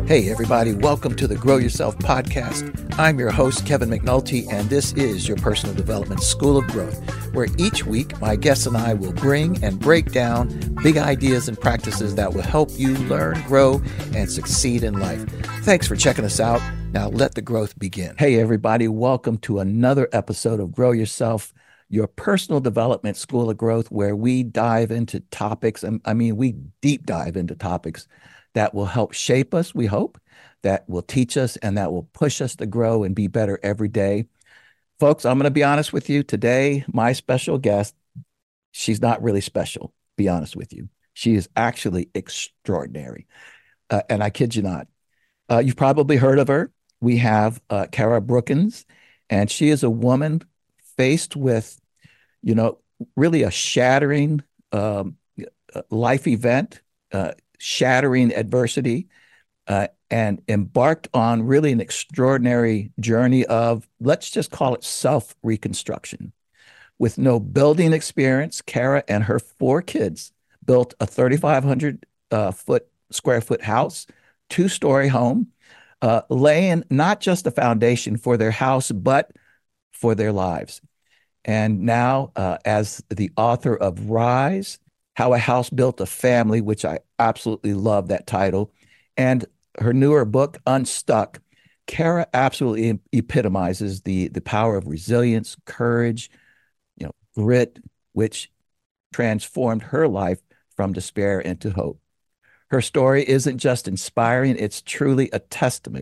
Hey, everybody, welcome to the Grow Yourself podcast. I'm your host, Kevin McNulty, and this is your personal development school of growth, where each week my guests and I will bring and break down big ideas and practices that will help you learn, grow, and succeed in life. Thanks for checking us out. Now let the growth begin. Hey, everybody, welcome to another episode of Grow Yourself, your personal development school of growth, where we dive into topics. We deep dive into topics that will help shape us, we hope, that will teach us, and that will push us to grow and be better every day. Folks, I'm going to be honest with you. Today, my special guest, she's not really special, be honest with you. She is actually extraordinary. And I kid you not. You've probably heard of her. We have Kara Brookins, and she is a woman faced with, really a shattering life event, shattering adversity, and embarked on really an extraordinary journey of, let's just call it self-reconstruction. With no building experience, Kara and her 4 kids built a 3,500 square foot house, 2-story home, laying not just a foundation for their house, but for their lives. And now, as the author of Rise, How a House Built a Family, which I absolutely love that title, and her newer book, Unstuck, Kara absolutely epitomizes the power of resilience, courage, grit, which transformed her life from despair into hope. Her story isn't just inspiring, it's truly a testament,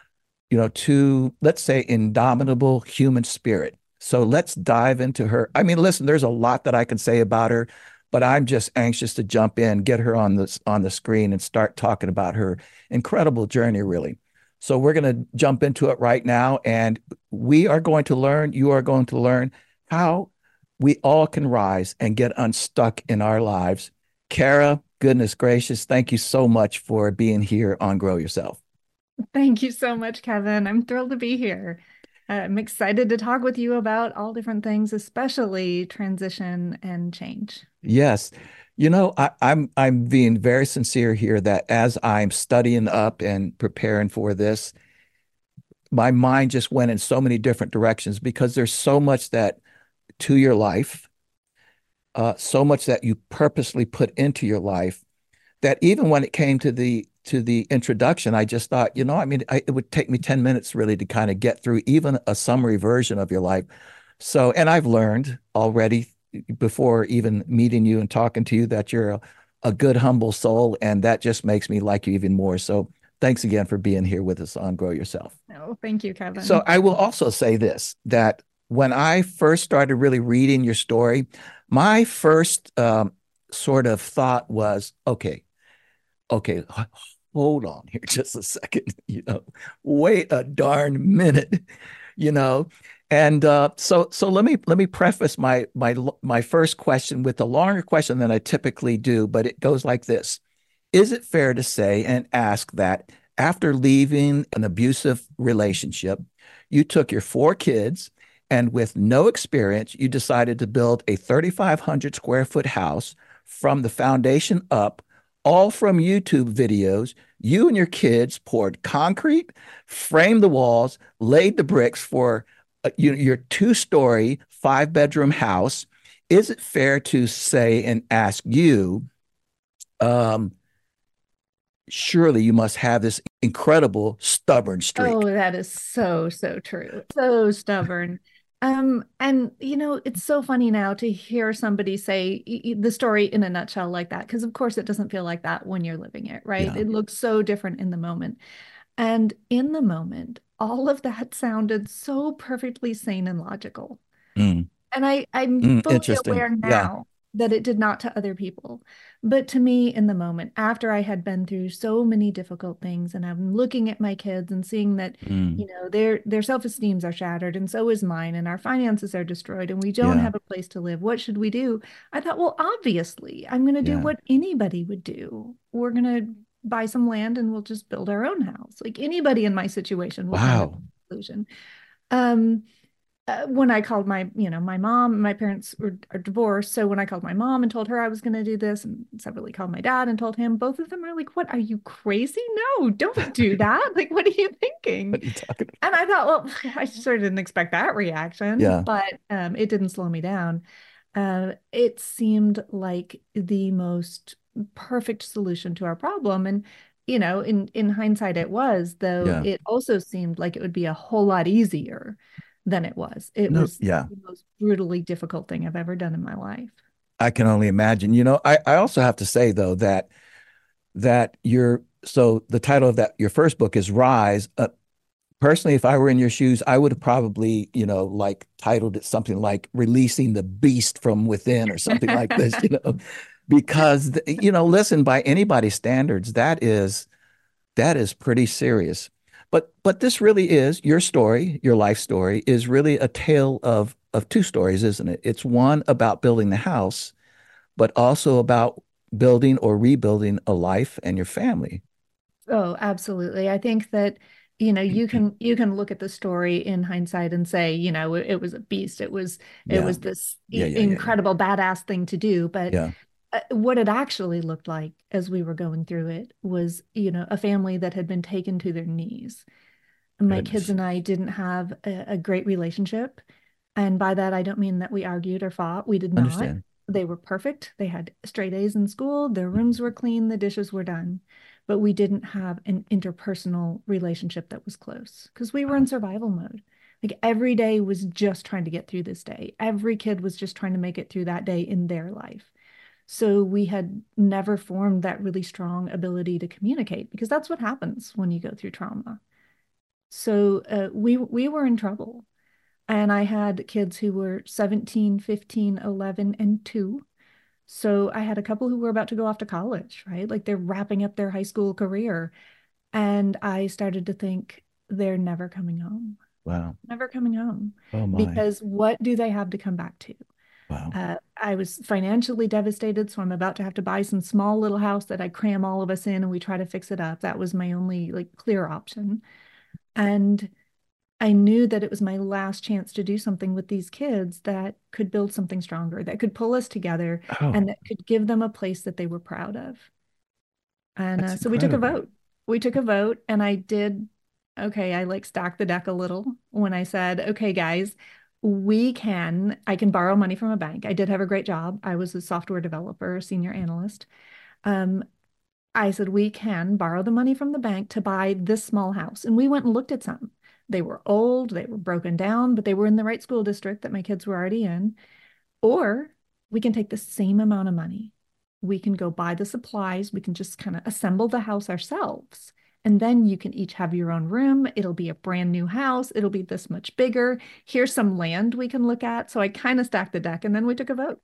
to, let's say, indomitable human spirit. So let's dive into her. Listen, there's a lot that I can say about her, but I'm just anxious to jump in, get her on the screen and start talking about her incredible journey, really. So we're going to jump into it right now, and we are going to learn, you are going to learn how we all can rise and get unstuck in our lives. Kara, goodness gracious, thank you so much for being here on Grow Yourself. Thank you so much, Kevin. I'm thrilled to be here. I'm excited to talk with you about all different things, especially transition and change. Yes. I'm being very sincere here that as I'm studying up and preparing for this, my mind just went in so many different directions because there's so much that to your life, so much that you purposely put into your life that even when it came to the introduction, I just thought, it would take me 10 minutes really to kind of get through even a summary version of your life. So, and I've learned already before even meeting you and talking to you that you're a good, humble soul, and that just makes me like you even more. So thanks again for being here with us on Grow Yourself. Oh, thank you, So Kevin. I will also say this, that when I first started really reading your story, my first sort of thought was, okay, hold on here just a second, wait a darn minute, you know. And so let me preface my first question with a longer question than I typically do, but it goes like this. Is it fair to say and ask that after leaving an abusive relationship, you took your 4 kids and with no experience, you decided to build a 3,500 square foot house from the foundation up, all from YouTube videos? You and your kids poured concrete, framed the walls, laid the bricks for your 2-story, 5-bedroom house. Is it fair to say and ask you, um, surely you must have this incredible stubborn Oh, streak? that is so, so true. So stubborn. And it's so funny now to hear somebody say the story in a nutshell like that, because of course it doesn't feel like that when you're living it, right? Yeah. It looks so different in the moment. And in the moment, all of that sounded so perfectly sane and logical. Mm, And I'm fully interesting. aware Yeah. now that it did not to other people. But to me, in the moment, after I had been through so many difficult things, and I'm looking at my kids and seeing that, Mm, their self-esteems are shattered, and so is mine, and our finances are destroyed, and we don't yeah. have a place to live. What should we do? I thought, well, obviously, I'm going to do Yeah. what anybody would do. We're going to buy some land and we'll just build our own house. Like anybody in my situation would come to that Wow. conclusion. Um, when I called my mom, my parents are divorced. So when I called my mom and told her I was going to do this, and separately called my dad and told him, both of them are like, "What, are you crazy? No, don't do that. Like, what are you thinking?" What are you talking And I thought, well, I sort of didn't expect that reaction, about? but it didn't slow me down. It seemed like the most perfect solution to our problem. And, in hindsight, it was, though Yeah. it also seemed like it would be a whole lot easier than it was. It No, was yeah. the most brutally difficult thing I've ever done in my life. I can only imagine. I also have to say though that so the title of that your first book is Rise. Personally, if I were in your shoes, I would have probably, like titled it something like Releasing the Beast from Within or something like this, because listen, by anybody's standards, that is pretty serious. But this really is your story, your life story is really a tale of two stories, isn't it? It's one about building the house, but also about building or rebuilding a life and your family. Oh, absolutely. I think that, you can look at the story in hindsight and say, it was a beast. It Yeah. was this Yeah, yeah, yeah, yeah. incredible badass thing to do. But Yeah. what it actually looked like as we were going through it was, a family that had been taken to their knees. My kids Goodness. and I didn't have a great relationship. And by that, I don't mean that we argued or fought. We did not. Understand. They were perfect. They had straight A's in school. Their rooms were clean. The dishes were done. But we didn't have an interpersonal relationship that was close because we were in survival mode. Like every day was just trying to get through this day. Every kid was just trying to make it through that day in their life. So we had never formed that really strong ability to communicate because that's what happens when you go through trauma. So we were in trouble. And I had kids who were 17, 15, 11, and 2. So I had a couple who were about to go off to college, right? Like they're wrapping up their high school career. And I started to think they're never coming home, Wow. never coming home. Oh my. Because what do they have to come back to? Wow. I was financially devastated, so I'm about to have to buy some small little house that I cram all of us in and we try to fix it up. That was my only like clear option. And I knew that it was my last chance to do something with these kids that could build something stronger, that could pull us together, Oh, and that could give them a place that they were proud of. And that's so we took a incredible. vote. We took a vote, and I did. Okay, I like stacked the deck a little when I said, okay, guys, I can borrow money from a bank. I did have a great job. I was a software developer, senior analyst. Um, I said, we can borrow the money from the bank to buy this small house. And we went and looked at some. They were old, they were broken down, but they were in the right school district that my kids were already in. Or we can take the same amount of money. We can go buy the supplies. We can just kind of assemble the house ourselves. And then you can each have your own room. It'll be a brand new house. It'll be this much bigger. Here's some land we can look at. So I kind of stacked the deck and then we took a vote.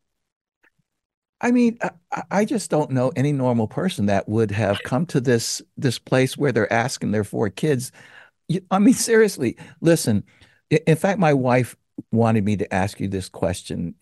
I mean, I just don't know any normal person that would have come to this place where they're asking their four kids. I mean, seriously, listen. In fact, my wife wanted me to ask you this question,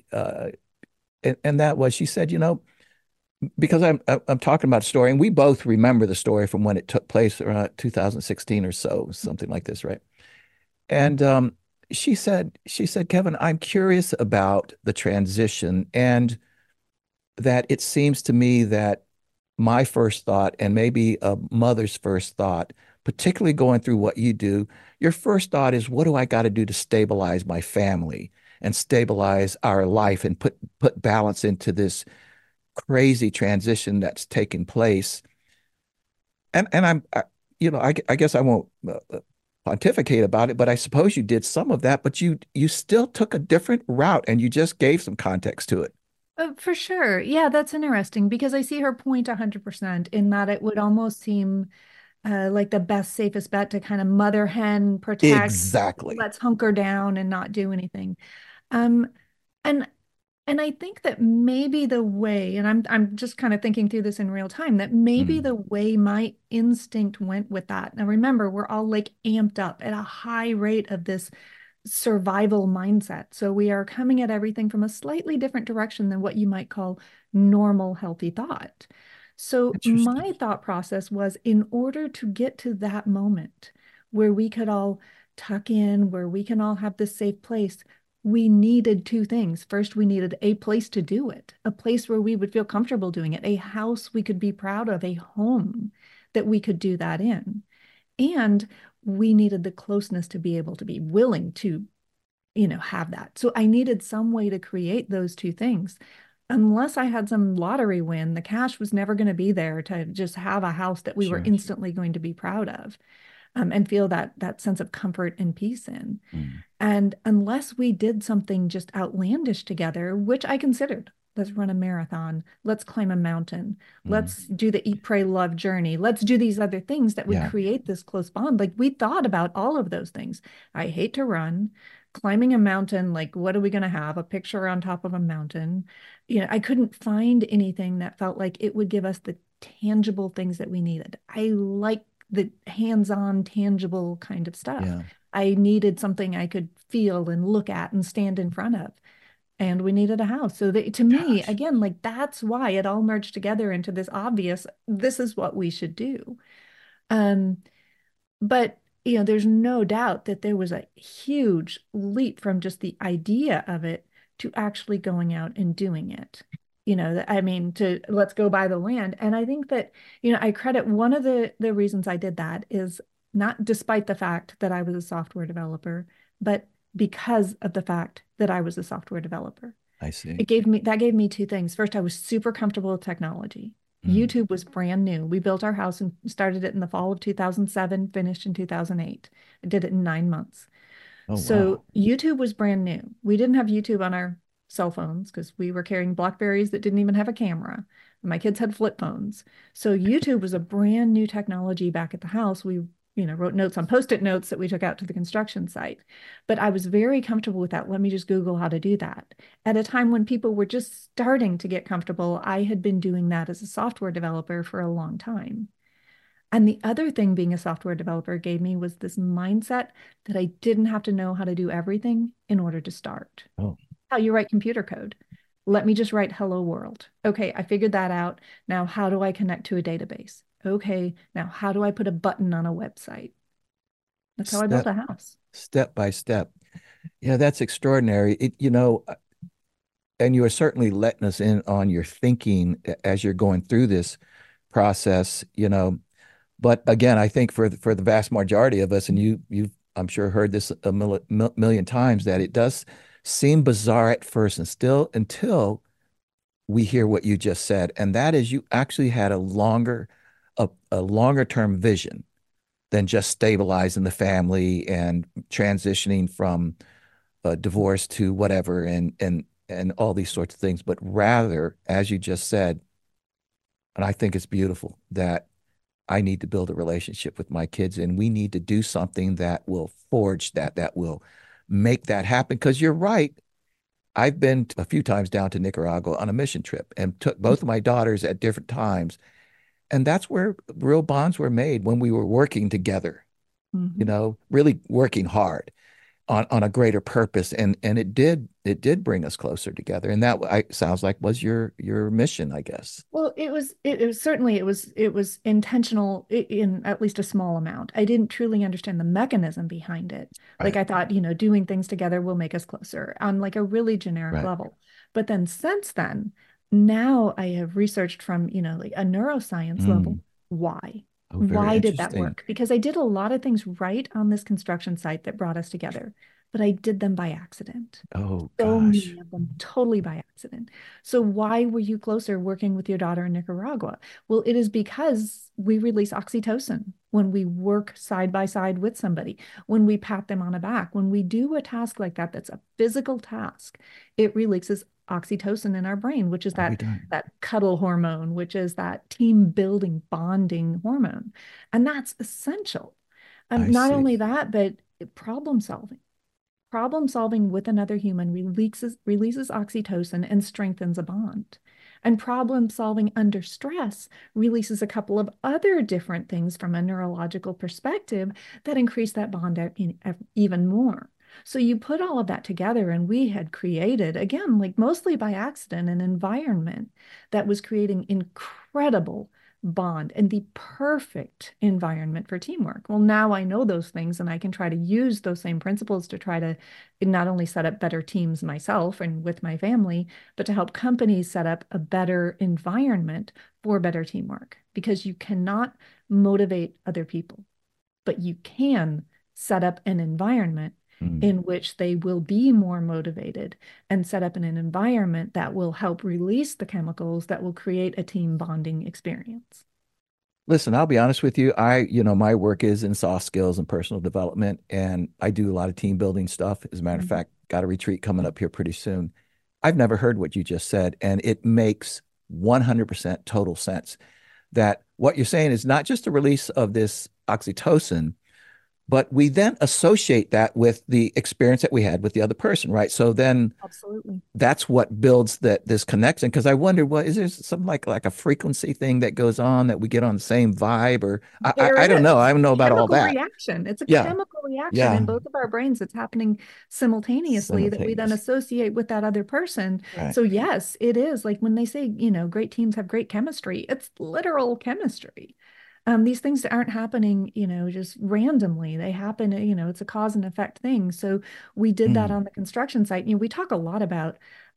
and that was, she said, because I'm talking about a story, and we both remember the story from when it took place around 2016 or so, something like this, right? And she said, Kevin, I'm curious about the transition, and that it seems to me that my first thought, and maybe a mother's first thought, particularly going through what you do, your first thought is, what do I got to do to stabilize my family and stabilize our life and put balance into this crazy transition that's taking place? And I guess I won't pontificate about it, but I suppose you did some of that, but you still took a different route and you just gave some context to it. For sure. Yeah, that's interesting because I see her point 100% in that it would almost seem like the best, safest bet to kind of mother hen protect, Exactly. let's hunker down and not do anything. Um, and and I think that maybe the way, and I'm just kind of thinking through this in real time, that maybe Mm, the way my instinct went with that. Now remember, we're all like amped up at a high rate of this survival mindset. So we are coming at everything from a slightly different direction than what you might call normal, healthy thought. So interesting. my thought process was in order to get to that moment where we could all tuck in, where we can all have this safe place, we needed two things. First, we needed a place to do it, a place where we would feel comfortable doing it, a house we could be proud of, a home that we could do that in. And we needed the closeness to be able to be willing to, have that. So I needed some way to create those two things. Unless I had some lottery win, the cash was never going to be there to just have a house that we were Sure. instantly going to be proud of, and feel that sense of comfort and peace in. Mm. And unless we did something just outlandish together, which I considered, let's run a marathon, let's climb a mountain, Mm. let's do the eat, pray, love journey, let's do these other things that would Yeah. create this close bond. Like, we thought about all of those things. I hate to run. Climbing a mountain, like, what are we going to have? A picture on top of a mountain. I couldn't find anything that felt like it would give us the tangible things that we needed. I like the hands-on, tangible kind of stuff. Yeah. I needed something I could feel and look at and stand in front of. And we needed a house. So to me, Gosh. again, like, that's why it all merged together into this obvious, this is what we should do. Um, but there's no doubt that there was a huge leap from just the idea of it to actually going out and doing it. I mean, to let's go buy the land. And I think that, I credit one of the reasons I did that is not despite the fact that I was a software developer, but because of the fact that I was a software developer. I see. That gave me two things. First, I was super comfortable with technology. Mm. YouTube was brand new. We built our house and started it in the fall of 2007, finished in 2008. I did it in 9 months. Oh, So wow. YouTube was brand new. We didn't have YouTube on our cell phones because we were carrying Blackberries that didn't even have a camera. My kids had flip phones. So YouTube was a brand new technology back at the house. We wrote notes on Post-it notes that we took out to the construction site. But I was very comfortable with that. Let me just Google how to do that. At a time when people were just starting to get comfortable, I had been doing that as a software developer for a long time. And the other thing being a software developer gave me was this mindset that I didn't have to know how to do everything in order to start. Oh, How you write computer code. Let me just write hello world. Okay, I figured that out. Now, how do I connect to a database? Okay, now how do I put a button on a website? That's how I built step a house. step by step. Yeah, that's extraordinary. And you are certainly letting us in on your thinking as you're going through this process. But again, I think for the vast majority of us, and you've I'm sure heard this a million times, that it does seem bizarre at first, and still until we hear what you just said, and that is you actually had a longer term vision than just stabilizing the family and transitioning from divorce to whatever and all these sorts of things, but rather, as you just said, and I think it's beautiful that I need to build a relationship with my kids, and we need to do something that will forge that will make that happen. Because you're right. I've been a few times down to Nicaragua on a mission trip and took both of my daughters at different times. And that's where real bonds were made, when we were working together, Mhm. really working hard on a greater purpose. And it did bring us closer together. And sounds like was your mission, I guess. Well, it was certainly it was intentional in at least a small amount. I didn't truly understand the mechanism behind it. Like, Right. I thought, doing things together will make us closer on like a really generic Right. level. But then since then, now I have researched from, like a neuroscience level, Mm. why? Oh, very Why did that interesting. work? Because I did a lot of things right on this construction site that brought us together, but I did them by accident. Oh So gosh. many of them totally by accident. So why were you closer working with your daughter in Nicaragua? Well, it is because we release oxytocin when we work side by side with somebody, when we pat them on the back, when we do a task like that, that's a physical task, it releases oxytocin in our brain, which is Are we that done? that cuddle hormone, which is that team building bonding hormone. And that's essential. I Not see. only that, but problem solving. Problem solving with another human releases oxytocin and strengthens a bond. And problem solving under stress releases a couple of other different things from a neurological perspective that increase that bond even more. So you put all of that together, and we had created, again, like mostly by accident, an environment that was creating incredible bond and the perfect environment for teamwork. Well, now I know those things and I can try to use those same principles to try to not only set up better teams myself and with my family, but to help companies set up a better environment for better teamwork, because you cannot motivate other people, but you can set up an environment Mm. in which they will be more motivated and set up in an environment that will help release the chemicals that will create a team bonding experience. Listen, I'll be honest with you. My work is in soft skills and personal development, and I do a lot of team building stuff. As a matter of Mhm. fact, got a retreat coming up here pretty soon. I've never heard what you just said, and it makes 100% total sense that what you're saying is not just a release of this oxytocin, but we then associate that with the experience that we had with the other person, right? So then Absolutely. that's what builds this connection. Because I wonder, what is there something like a frequency thing that goes on that we get on the same vibe, or There I don't know. is. I don't It's know a about all chemical that. reaction. It's a Yeah, chemical reaction yeah, in both of our brains. It's happening simultaneously that we then simultaneous, associate with that other person. right? So yes, it is like when they say, great teams have great chemistry, it's literal chemistry. These things aren't happening, just randomly. They happen, it's a cause and effect thing. So we did that Mm. on the construction site. We talk a lot about,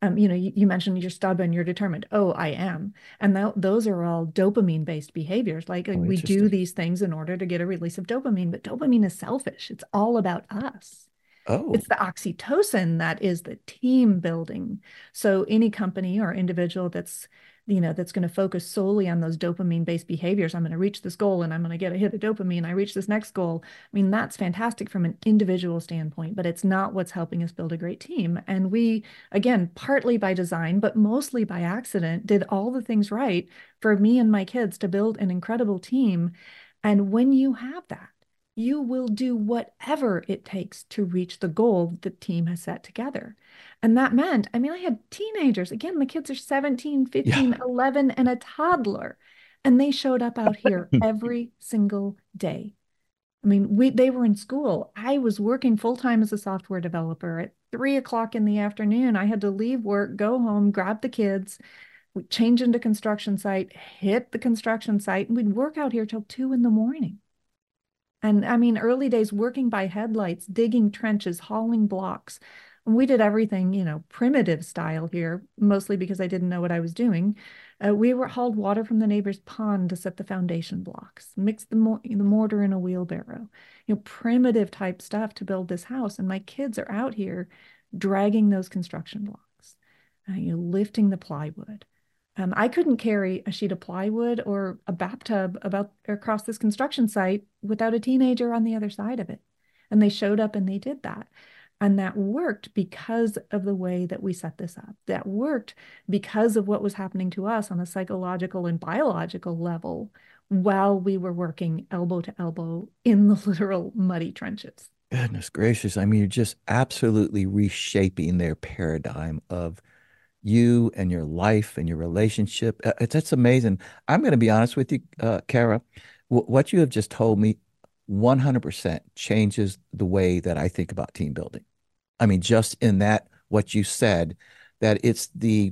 you mentioned you're stubborn, you're determined. Oh, I am. And those are all dopamine based behaviors. Like Oh, we do interesting. these things in order to get a release of dopamine, but dopamine is selfish. It's all about us. Oh, It's the oxytocin that is the team building. So any company or individual that's going to focus solely on those dopamine-based behaviors. I'm going to reach this goal and I'm going to get a hit of dopamine. I reach this next goal. I mean, that's fantastic from an individual standpoint, but it's not what's helping us build a great team. And we, again, partly by design, but mostly by accident, did all the things right for me and my kids to build an incredible team. And when you have that, you will do whatever it takes to reach the goal the team has set together. And that meant, I mean, I had teenagers. Again, the kids are 17, yeah. 15, 11, and a toddler. And they showed up out here every single day. I mean, they were in school. I was working full time as a software developer. At 3 o'clock in the afternoon, I had to leave work, go home, grab the kids, we change into construction site, hit the construction site, and we'd work out here till 2 in the morning. And I mean, early days working by headlights, digging trenches, hauling blocks. And we did everything, primitive style here, mostly because I didn't know what I was doing. We were hauled water from the neighbor's pond to set the foundation blocks, mixed the mortar in a wheelbarrow, primitive type stuff to build this house. And my kids are out here dragging those construction blocks, lifting the plywood. I couldn't carry a sheet of plywood or a bathtub about across this construction site without a teenager on the other side of it. And they showed up and they did that. And that worked because of the way that we set this up. That worked because of what was happening to us on a psychological and biological level while we were working elbow to elbow in the literal muddy trenches. Goodness gracious. I mean, you're just absolutely reshaping their paradigm of you and your life and your relationship. That's amazing. I'm going to be honest with you, Kara. What you have just told me 100% changes the way that I think about team building. I mean, just in that, what you said, that it's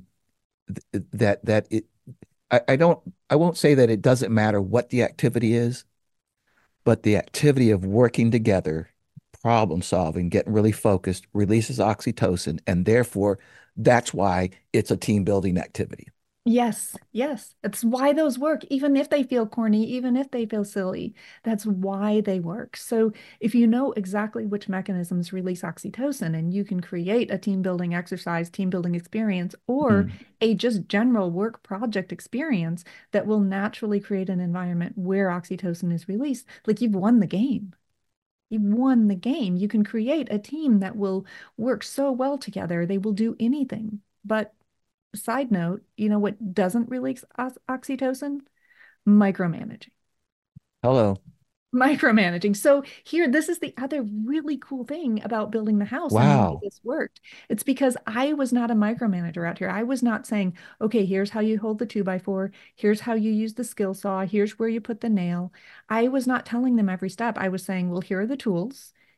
that it, I don't, I won't say that it doesn't matter what the activity is, but the activity of working together, problem solving, getting really focused, releases oxytocin, and therefore that's why it's a team building activity. Yes, yes. That's why those work, even if they feel corny, even if they feel silly. That's why they work. So, if you know exactly which mechanisms release oxytocin and you can create a team building exercise, team building experience, or Mm. a just general work project experience that will naturally create an environment where oxytocin is released, like you've won the game. You've won the game. You can create a team that will work so well together, they will do anything. But side note, you know what doesn't release oxytocin? Micromanaging. Hello. Micromanaging. So here, this is the other really cool thing about building the house and why Wow. this worked. It's because I was not a micromanager out here. I was not saying, okay, here's how you hold the 2x4. Here's how you use the skill saw. Here's where you put the nail. I was not telling them every step. I was saying, well, here are the tools.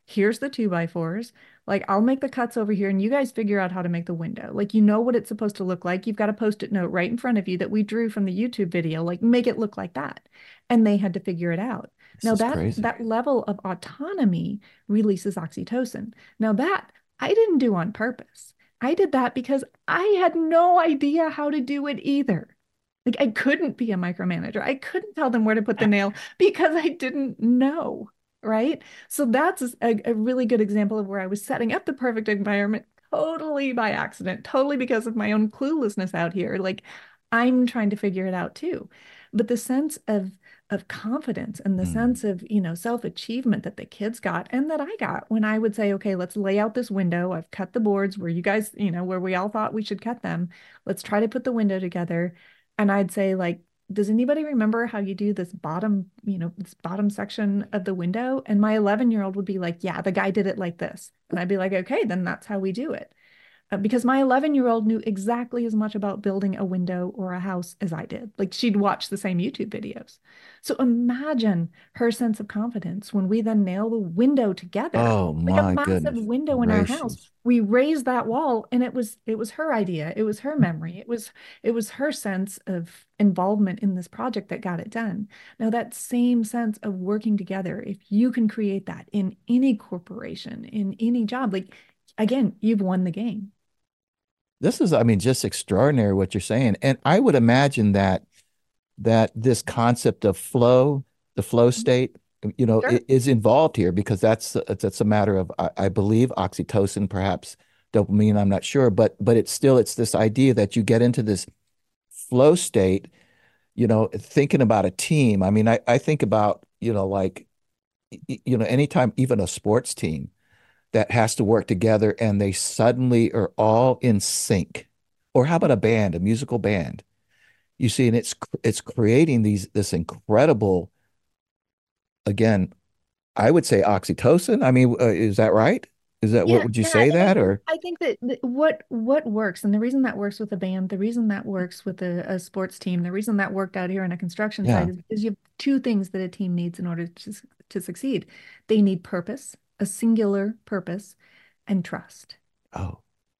here's the 2x4s. Like, I'll make the cuts over here and you guys figure out how to make the window. Like, you know what it's supposed to look like. You've got a post-it note right in front of you that we drew from the YouTube video. Like, make it look like that. And they had to figure it out. This Now is that crazy. that level of autonomy releases oxytocin. Now that I didn't do on purpose. I did that because I had no idea how to do it either. Like, I couldn't be a micromanager. I couldn't tell them where to put the nail because I didn't know, right? So that's a really good example of where I was setting up the perfect environment totally by accident, totally because of my own cluelessness out here. Like, I'm trying to figure it out too. But the sense of confidence and the Mm. sense of, self-achievement that the kids got and that I got when I would say, okay, let's lay out this window. I've cut the boards where you guys, where we all thought we should cut them. Let's try to put the window together. And I'd say, like, does anybody remember how you do this bottom section of the window? And my 11-year-old would be like, yeah, the guy did it like this. And I'd be like, okay, then that's how we do it. Because my 11-year-old knew exactly as much about building a window or a house as I did. Like, she'd watch the same YouTube videos. So imagine her sense of confidence when we then nail the window together, Oh like a my massive goodness window in our house. gracious. We raised that wall and it was her idea. It was her memory. It was her sense of involvement in this project that got it done. Now, that same sense of working together, if you can create that in any corporation, in any job, like, again, you've won the game. This is, I mean, just extraordinary what you're saying. And I would imagine that this concept of flow, the flow state, Sure. is involved here because that's a matter of I believe oxytocin, perhaps dopamine, I'm not sure, but it's this idea that you get into this flow state, thinking about a team. I mean, I think about, like, anytime even a sports team that has to work together and they suddenly are all in sync. Or how about a band, a musical band? You see, and it's creating this incredible, again, I would say oxytocin. I mean, is that right? Is that what Yeah, would you yeah, say and I that think or I think that what works, and the reason that works with a band, the reason that works with a sports team, the reason that worked out here on a construction yeah. site is because you have two things that a team needs in order to succeed. They need purpose, a singular purpose, and trust. Oh,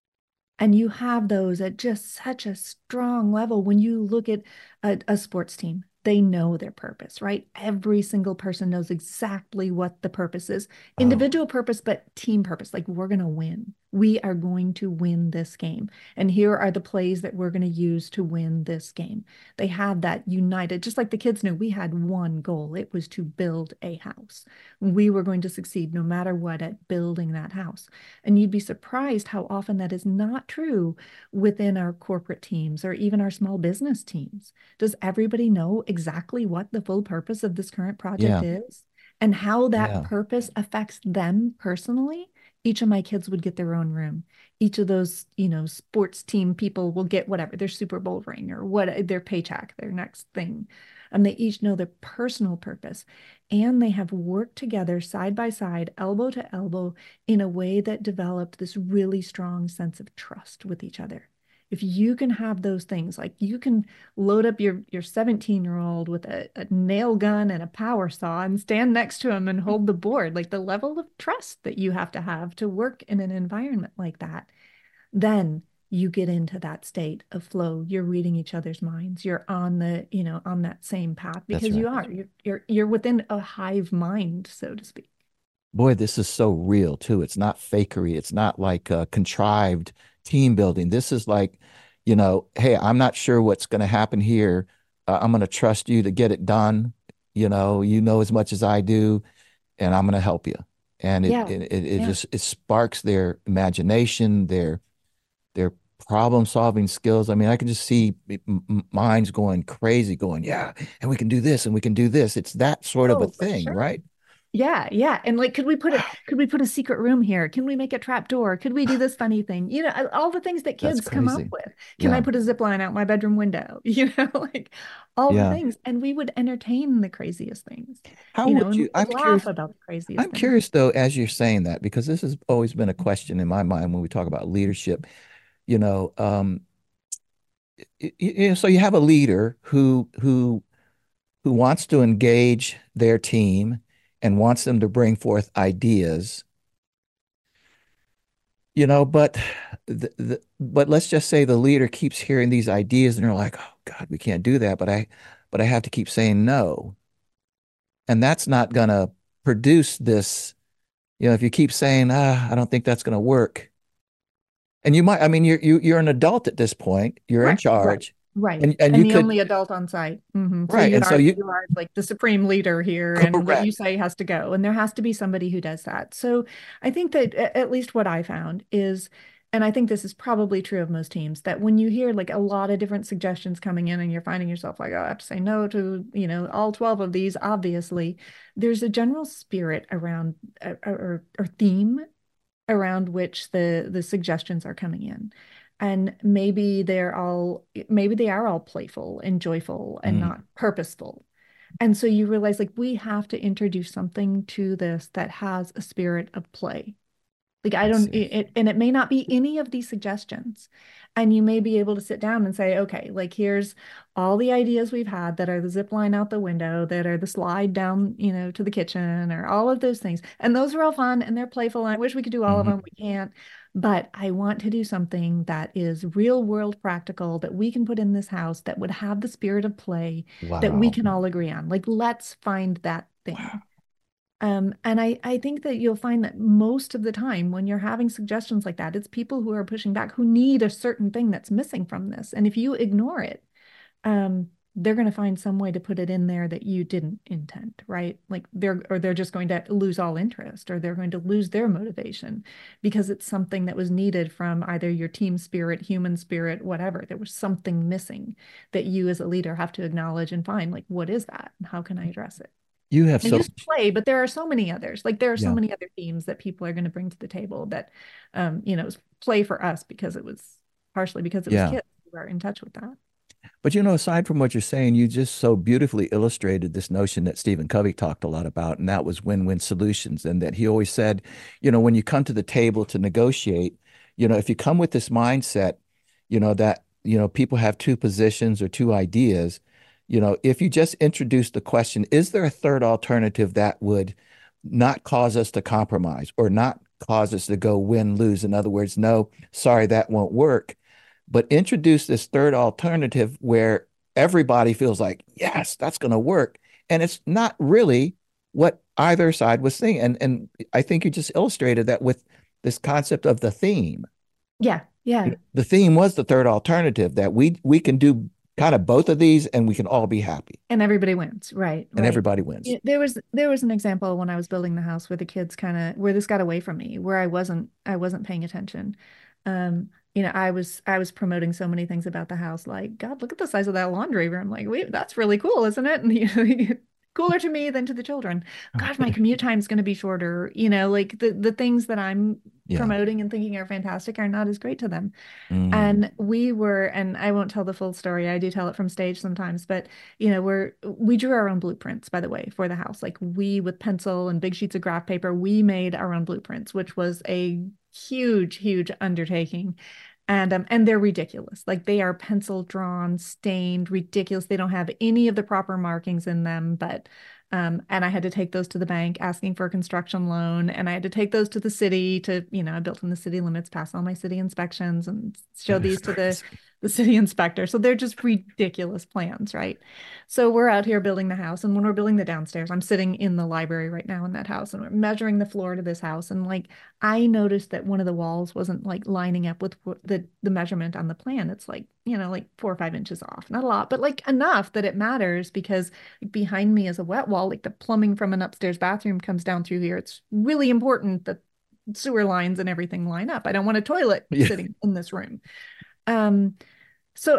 And you have those at just such a strong level when you look at a sports team. They know their purpose, right? Every single person knows exactly what the purpose is. oh, Individual purpose, but team purpose. Like, we're going to win. We are going to win this game. And here are the plays that we're going to use to win this game. They have that united, just like the kids knew we had one goal. It was to build a house. We were going to succeed no matter what at building that house. And you'd be surprised how often that is not true within our corporate teams or even our small business teams. Does everybody know exactly what the full purpose of this current project yeah, is and how that yeah. purpose affects them personally? Each of my kids would get their own room. Each of those, sports team people will get whatever, their Super Bowl ring or what their paycheck, their next thing. And they each know their personal purpose. And they have worked together side by side, elbow to elbow, in a way that developed this really strong sense of trust with each other. If you can have those things, like, you can load up your 17-year-old with a nail gun and a power saw and stand next to him and hold the board, like, the level of trust that you have to work in an environment like that, then you get into that state of flow. You're reading each other's minds. You're on that same path That's because right. you're within a hive mind, so to speak. Boy, this is so real too. It's not fakery. It's not like contrived team building. This is like, hey, I'm not sure what's going to happen here. I'm going to trust you to get it done. You know as much as I do, and I'm going to help you. And it Yeah. it it Yeah. just it sparks their imagination, their problem solving skills. I mean, I can just see minds going crazy, going, yeah, and we can do this and we can do this. It's that sort of a Oh, for thing, sure. right? Yeah, yeah. And, like, Wow, could we put a secret room here? Can we make a trap door? Could we do this funny thing? All the things that that's kids come up crazy. with. Can I Yeah. put a zip line out my bedroom window? Like, all the Yeah. things. And we would entertain the craziest things, How would and we you? would laugh about the craziest I'm things. curious though, as you're saying that, because this has always been a question in my mind when we talk about leadership. You know, so you have a leader who wants to engage their team and wants them to bring forth ideas, but but let's just say the leader keeps hearing these ideas and they're like, oh God, we can't do that. But I have to keep saying no. And that's not gonna produce this, if you keep saying, I don't think that's gonna work. And you might, I mean, you're an adult at this point, you're in Right, right, charge, right. and And you the could, only adult on site. So right. And so you you are like the supreme leader here, and what you correct. say has to go. And there has to be somebody who does that. So I think that at least what I found is, and I think this is probably true of most teams, that when you hear like a lot of different suggestions coming in and you're finding yourself like, oh, I have to say no to, all 12 of these, obviously, there's a general spirit around or theme around which the suggestions are coming in. And maybe they are all playful and joyful and not Mm, purposeful. And so you realize like we have to introduce something to this that has a spirit of play. Like I I don't see. and it may not be any of these suggestions. And you may be able to sit down and say, okay, like here's all the ideas we've had that are the zip line out the window, that are the slide down, to the kitchen, or all of those things. And those are all fun and they're playful. And I wish we could do all of them. Hmm. We can't. But I want to do something that is real world practical that we can put in this house that would have the spirit of play that we Wow. can all agree on. Like, let's find that thing. Wow. And I think that you'll find that most of the time when you're having suggestions like that, it's people who are pushing back who need a certain thing that's missing from this. And if you ignore it, they're going to find some way to put it in there that you didn't intend, right? Like they're just going to lose all interest or they're going to lose their motivation because it's something that was needed from either your team spirit, human spirit, whatever. There was something missing that you as a leader have to acknowledge and find, like, what is that? And how can I address it? You have I so use play, but there are so many others. Like there are so yeah. many other themes that people are going to bring to the table that, is play for us because it was partially because it was Yeah. kids who are in touch with that. But aside from what you're saying, you just so beautifully illustrated this notion that Stephen Covey talked a lot about, and that was win-win solutions. And that he always said, when you come to the table to negotiate, if you come with this mindset, that, people have two positions or two ideas, if you just introduce the question, is there a third alternative that would not cause us to compromise or not cause us to go win-lose? In other words, no, sorry, that won't work, but introduce this third alternative where everybody feels like, yes, that's going to work. And it's not really what either side was saying. And I think you just illustrated that with this concept of the theme. Yeah, yeah. The theme was the third alternative that we can do kind of both of these and we can all be happy And everybody wins. Right, and right. everybody wins. There was an example when I was building the house where the kids kind of where this got away from me, where I wasn't paying attention. I was promoting so many things about the house, like, God, look at the size of that laundry room. Like, wait, that's really cool, isn't it? And cooler to me than to the children. Gosh, my commute time is going to be shorter. Like the things that I'm Yeah. promoting and thinking are fantastic are not as great to them. Mm. And I won't tell the full story. I do tell it from stage sometimes, but we drew our own blueprints, by the way, for the house. Like we, with pencil and big sheets of graph paper, we made our own blueprints, which was a huge, huge undertaking. And they're ridiculous. Like they are pencil drawn, stained, ridiculous. They don't have any of the proper markings in them, but and I had to take those to the bank asking for a construction loan. And I had to take those to the city to, I built in the city limits, pass all my city inspections and show That is these to the, crazy. the city inspector. So they're just ridiculous plans, right? So we're out here building the house. And when we're building the downstairs, I'm sitting in the library right now in that house and we're measuring the floor to this house. And like, I noticed that one of the walls wasn't like lining up with the measurement on the plan. It's like, like 4 or 5 inches off. Not a lot, but like enough that it matters because behind me is a wet wall. Like the plumbing from an upstairs bathroom comes down through here. It's really important that sewer lines and everything line up. I don't want a toilet Yeah. sitting in this room. Um, so,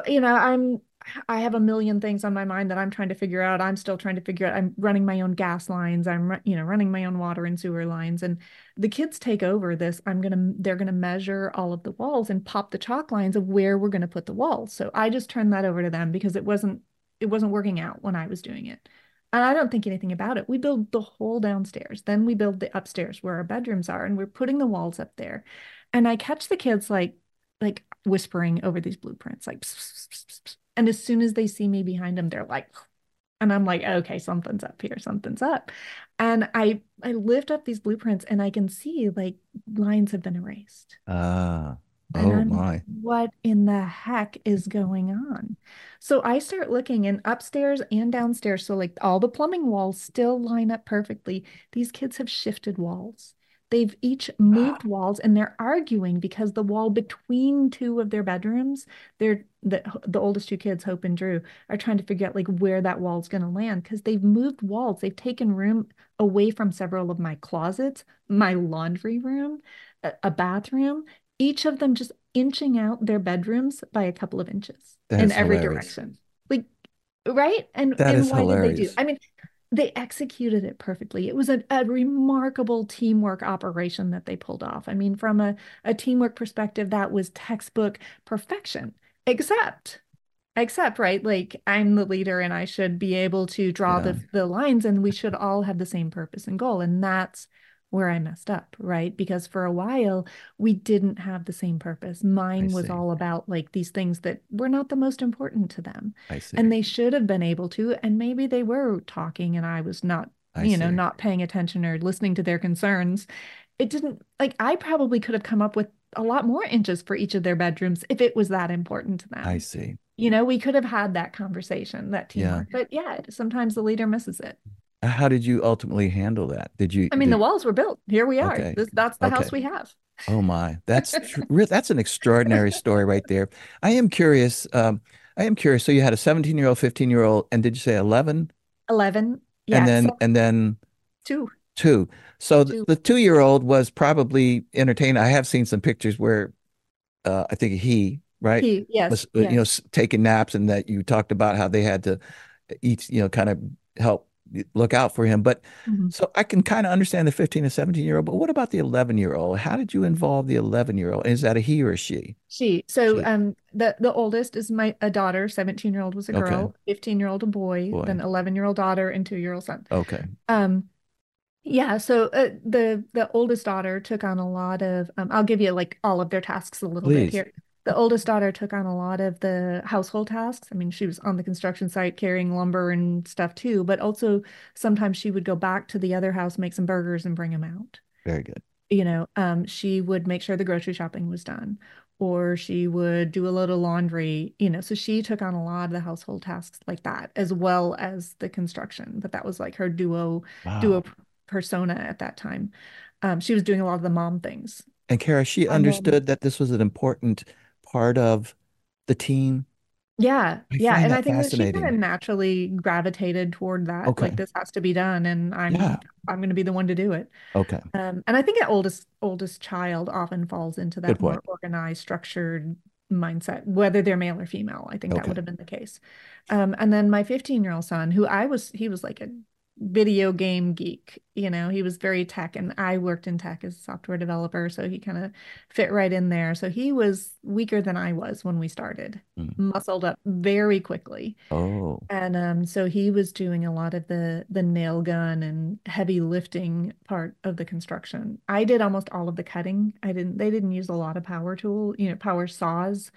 I have a million things on my mind that I'm trying to figure out. I'm still trying to figure out. I'm running my own gas lines. I'm, running my own water and sewer lines. And the kids take over this. They're gonna measure all of the walls and pop the chalk lines of where we're gonna put the walls. So I just turned that over to them because it wasn't working out when I was doing it. And I don't think anything about it. We build the whole downstairs. Then we build the upstairs where our bedrooms are, and we're putting the walls up there. And I catch the kids like whispering over these blueprints, like, pss, pss, pss, pss. And as soon as they see me behind them, they're like, And I'm like, okay, something's up here, something's up. And I lift up these blueprints and I can see like lines have been erased. Ah, And oh I'm like, my. what in the heck is going on? So I start looking and upstairs and downstairs. So like all the plumbing walls still line up perfectly. These kids have shifted walls. They've each moved walls and they're arguing because the wall between two of their bedrooms, the oldest two kids, Hope and Drew, are trying to figure out like where that wall's going to land because they've moved walls. They've taken room away from several of my closets, my laundry room, a bathroom, each of them just inching out their bedrooms by a couple of inches That in is every hilarious. direction. Like, right? That And is why did they do? hilarious. I mean, they executed it perfectly. It was a remarkable teamwork operation that they pulled off. I mean, from a teamwork perspective, that was textbook perfection, except right, like I'm the leader and I should be able to draw Yeah, the lines and we should all have the same purpose and goal. And that's where I messed up, right? Because for a while we didn't have the same purpose. I Mine was see. all about like these things that were not the most important to them. I see. And they should have been able to, and maybe they were talking and I was not, I see. not paying attention or listening to their concerns. It didn't, like I probably could have come up with a lot more inches for each of their bedrooms if it was that important to I them. see. We could have had that conversation, that Yeah. teamwork. But yeah, sometimes the leader misses it. How did you ultimately handle that? I mean, the walls were built. Here we are. Okay. That's the Okay. house we have. Oh my. That's an extraordinary story right there. I am curious. I am curious. So you had a 17-year-old, 15-year-old, and did you say 11? 11. And Yeah. then So and then two, two. So two. the 2-year-old was probably entertained. I have seen some pictures where I think he, right, Yes, was yes. taking naps, and that you talked about how they had to each kind of help look out for him. But Mhm. so I can kind of understand the 15 and 17-year-old, but what about the 11-year-old? How did you involve the 11-year-old? Is that a he or a she? So She. the oldest is my a daughter, 17-year-old was a Okay. girl, 15-year-old a boy, Boy. then 11-year-old daughter and 2-year-old son. Okay. Um Yeah, so the oldest daughter took on a lot of I'll give you like all of their tasks a little bit Please. here. The oldest daughter took on a lot of the household tasks. I mean, she was on the construction site carrying lumber and stuff too, but also sometimes she would go back to the other house, make some burgers and bring them out. Very good. She would make sure the grocery shopping was done, or she would do a load of laundry, so she took on a lot of the household tasks like that, as well as the construction. But that was like her duo Wow. persona at that time. She was doing a lot of the mom things. And Kara, she And then understood that this was an important part of the team. yeah, I yeah. find And I that think that she kind of fascinating. naturally gravitated toward that. Like Okay. this has to be done, and Yeah. I'm going to be the one to do it. Okay. And I think an oldest child often falls into Good that point. more organized, structured mindset, whether they're male or female. I think that Okay. would have been the case. And then my 15-year-old son, he was like a video game geek. He was very tech, and I worked in tech as a software developer, so he kind of fit right in there. So he was weaker than I was when we started, Mm. muscled up very quickly. Oh, And so he was doing a lot of the nail gun and heavy lifting part of the construction. I did almost all of the cutting. They didn't use a lot of power saws,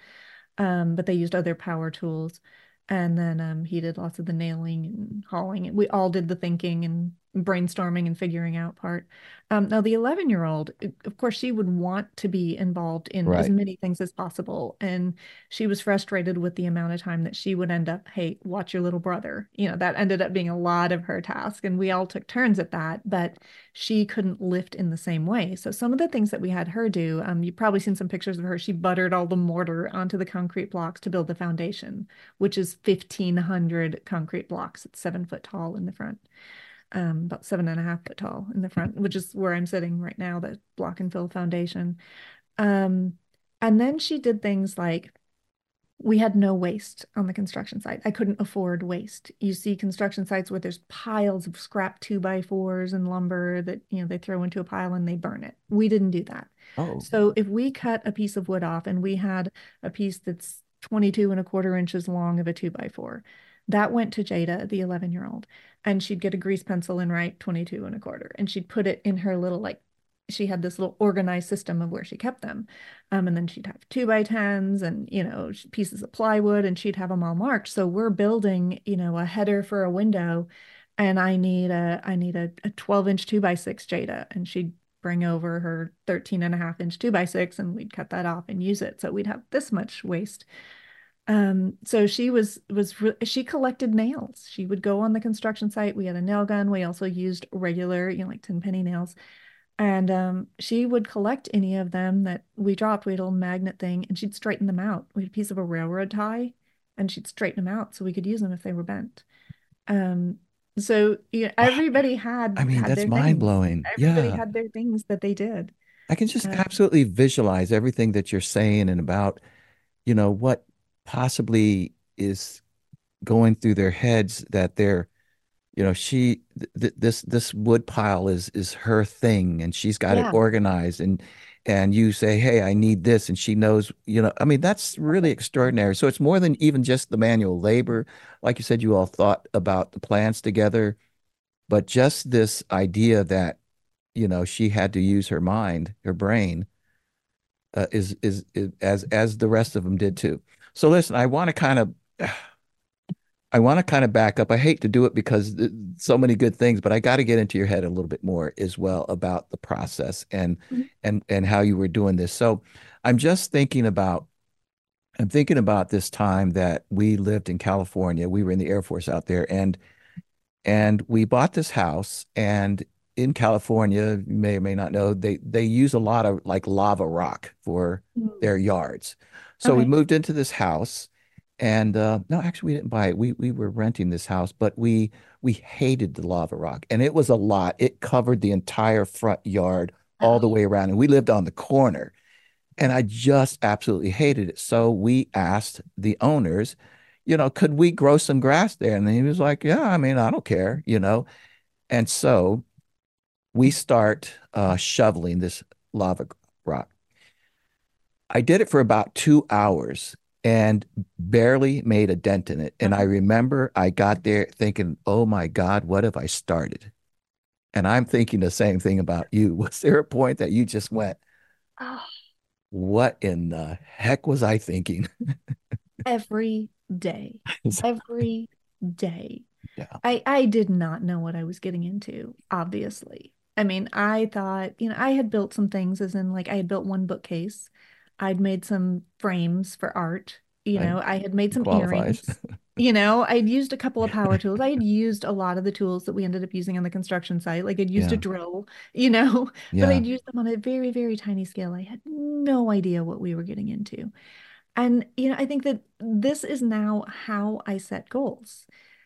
but they used other power tools. And then he did lots of the nailing and hauling. And we all did the thinking and brainstorming and figuring out part. Now, the 11-year-old, of course, she would want to be involved in as right. many things as possible. And she was frustrated with the amount of time that she would end up, hey, watch your little brother. That ended up being a lot of her task. And we all took turns at that, but she couldn't lift in the same way. So some of the things that we had her do, you've probably seen some pictures of her. She buttered all the mortar onto the concrete blocks to build the foundation, which is 1,500 concrete blocks. It's 7 foot tall in the front, about 7.5 foot tall in the front, which is where I'm sitting right now, the block and fill foundation. Um, and then she did things like we had no waste on the construction site. I couldn't afford waste. You see construction sites where there's piles of scrap 2x4s and lumber that, they throw into a pile and they burn it. We didn't do that. Oh, So if we cut a piece of wood off and we had a piece that's 22.25 inches long of a 2x4, that went to Jada, the 11-year-old, and she'd get a grease pencil and write 22 and a quarter. And she'd put it in her little like she had this little organized system of where she kept them. And then she'd have 2x10s and, pieces of plywood, and she'd have them all marked. So we're building, a header for a window, and I need a 12-inch 2x6 Jada. And she'd bring over her 13.5-inch 2x6, and we'd cut that off and use it. So we'd have this much waste. So she collected nails. She would go on the construction site. We had a nail gun. We also used regular, like 10-penny nails. And she would collect any of them that we dropped. We had a little magnet thing, and she'd straighten them out. We had a piece of a railroad tie, and she'd straighten them out so we could use them if they were bent. Um, so everybody I mean, had that's their mind things. blowing. Everybody Yeah. had their things that they did. I can just Uh, absolutely visualize everything that you're saying and about, what possibly is going through their heads that they're, she this wood pile is her thing and she's got it yeah. organized and you say, "Hey, I need this," and she knows, I mean, that's really extraordinary. So it's more than even just the manual labor. Like you said, you all thought about the plans together, but just this idea that, she had to use her mind, her brain, is as the rest of them did too. So listen, I want to kind of back up. I hate to do it because so many good things, but I got to get into your head a little bit more as well about the process Mhm. and how you were doing this. So I'm just thinking about this time that we lived in California. We were in the Air Force out there, and we bought this house. And in California, you may or may not know, they use a lot of like lava rock for Mm. their yards. So we Okay. moved into this house, and no, actually, we didn't buy it. We were renting this house, but we hated the lava rock, and it was a lot. It covered the entire front yard all Oh, the way around, and we lived on the corner, and I just absolutely hated it. So we asked the owners, could we grow some grass there? And he was like, "Yeah, I mean, I don't care." And so we start shoveling this lava rock. I did it for about 2 hours and barely made a dent in it. And I uh-huh. remember I got there thinking, "Oh my God, what have I started?" And I'm thinking the same thing about you. Was there a point that you just went, Oh, "What in the heck was I thinking?" every day. Every day. Yeah. I did not know what I was getting into, obviously. I mean, I thought, I had built some things, as in, like, I had built one bookcase. I'd made some frames for art. Right. I had made some Qualifies. earrings. I'd used a couple of power tools. I had used a lot of the tools that we ended up using on the construction site. Like, I'd used a Yeah. drill, but Yeah. I'd used them on a very, very tiny scale. I had no idea what we were getting into. And, I think that this is now how I set goals.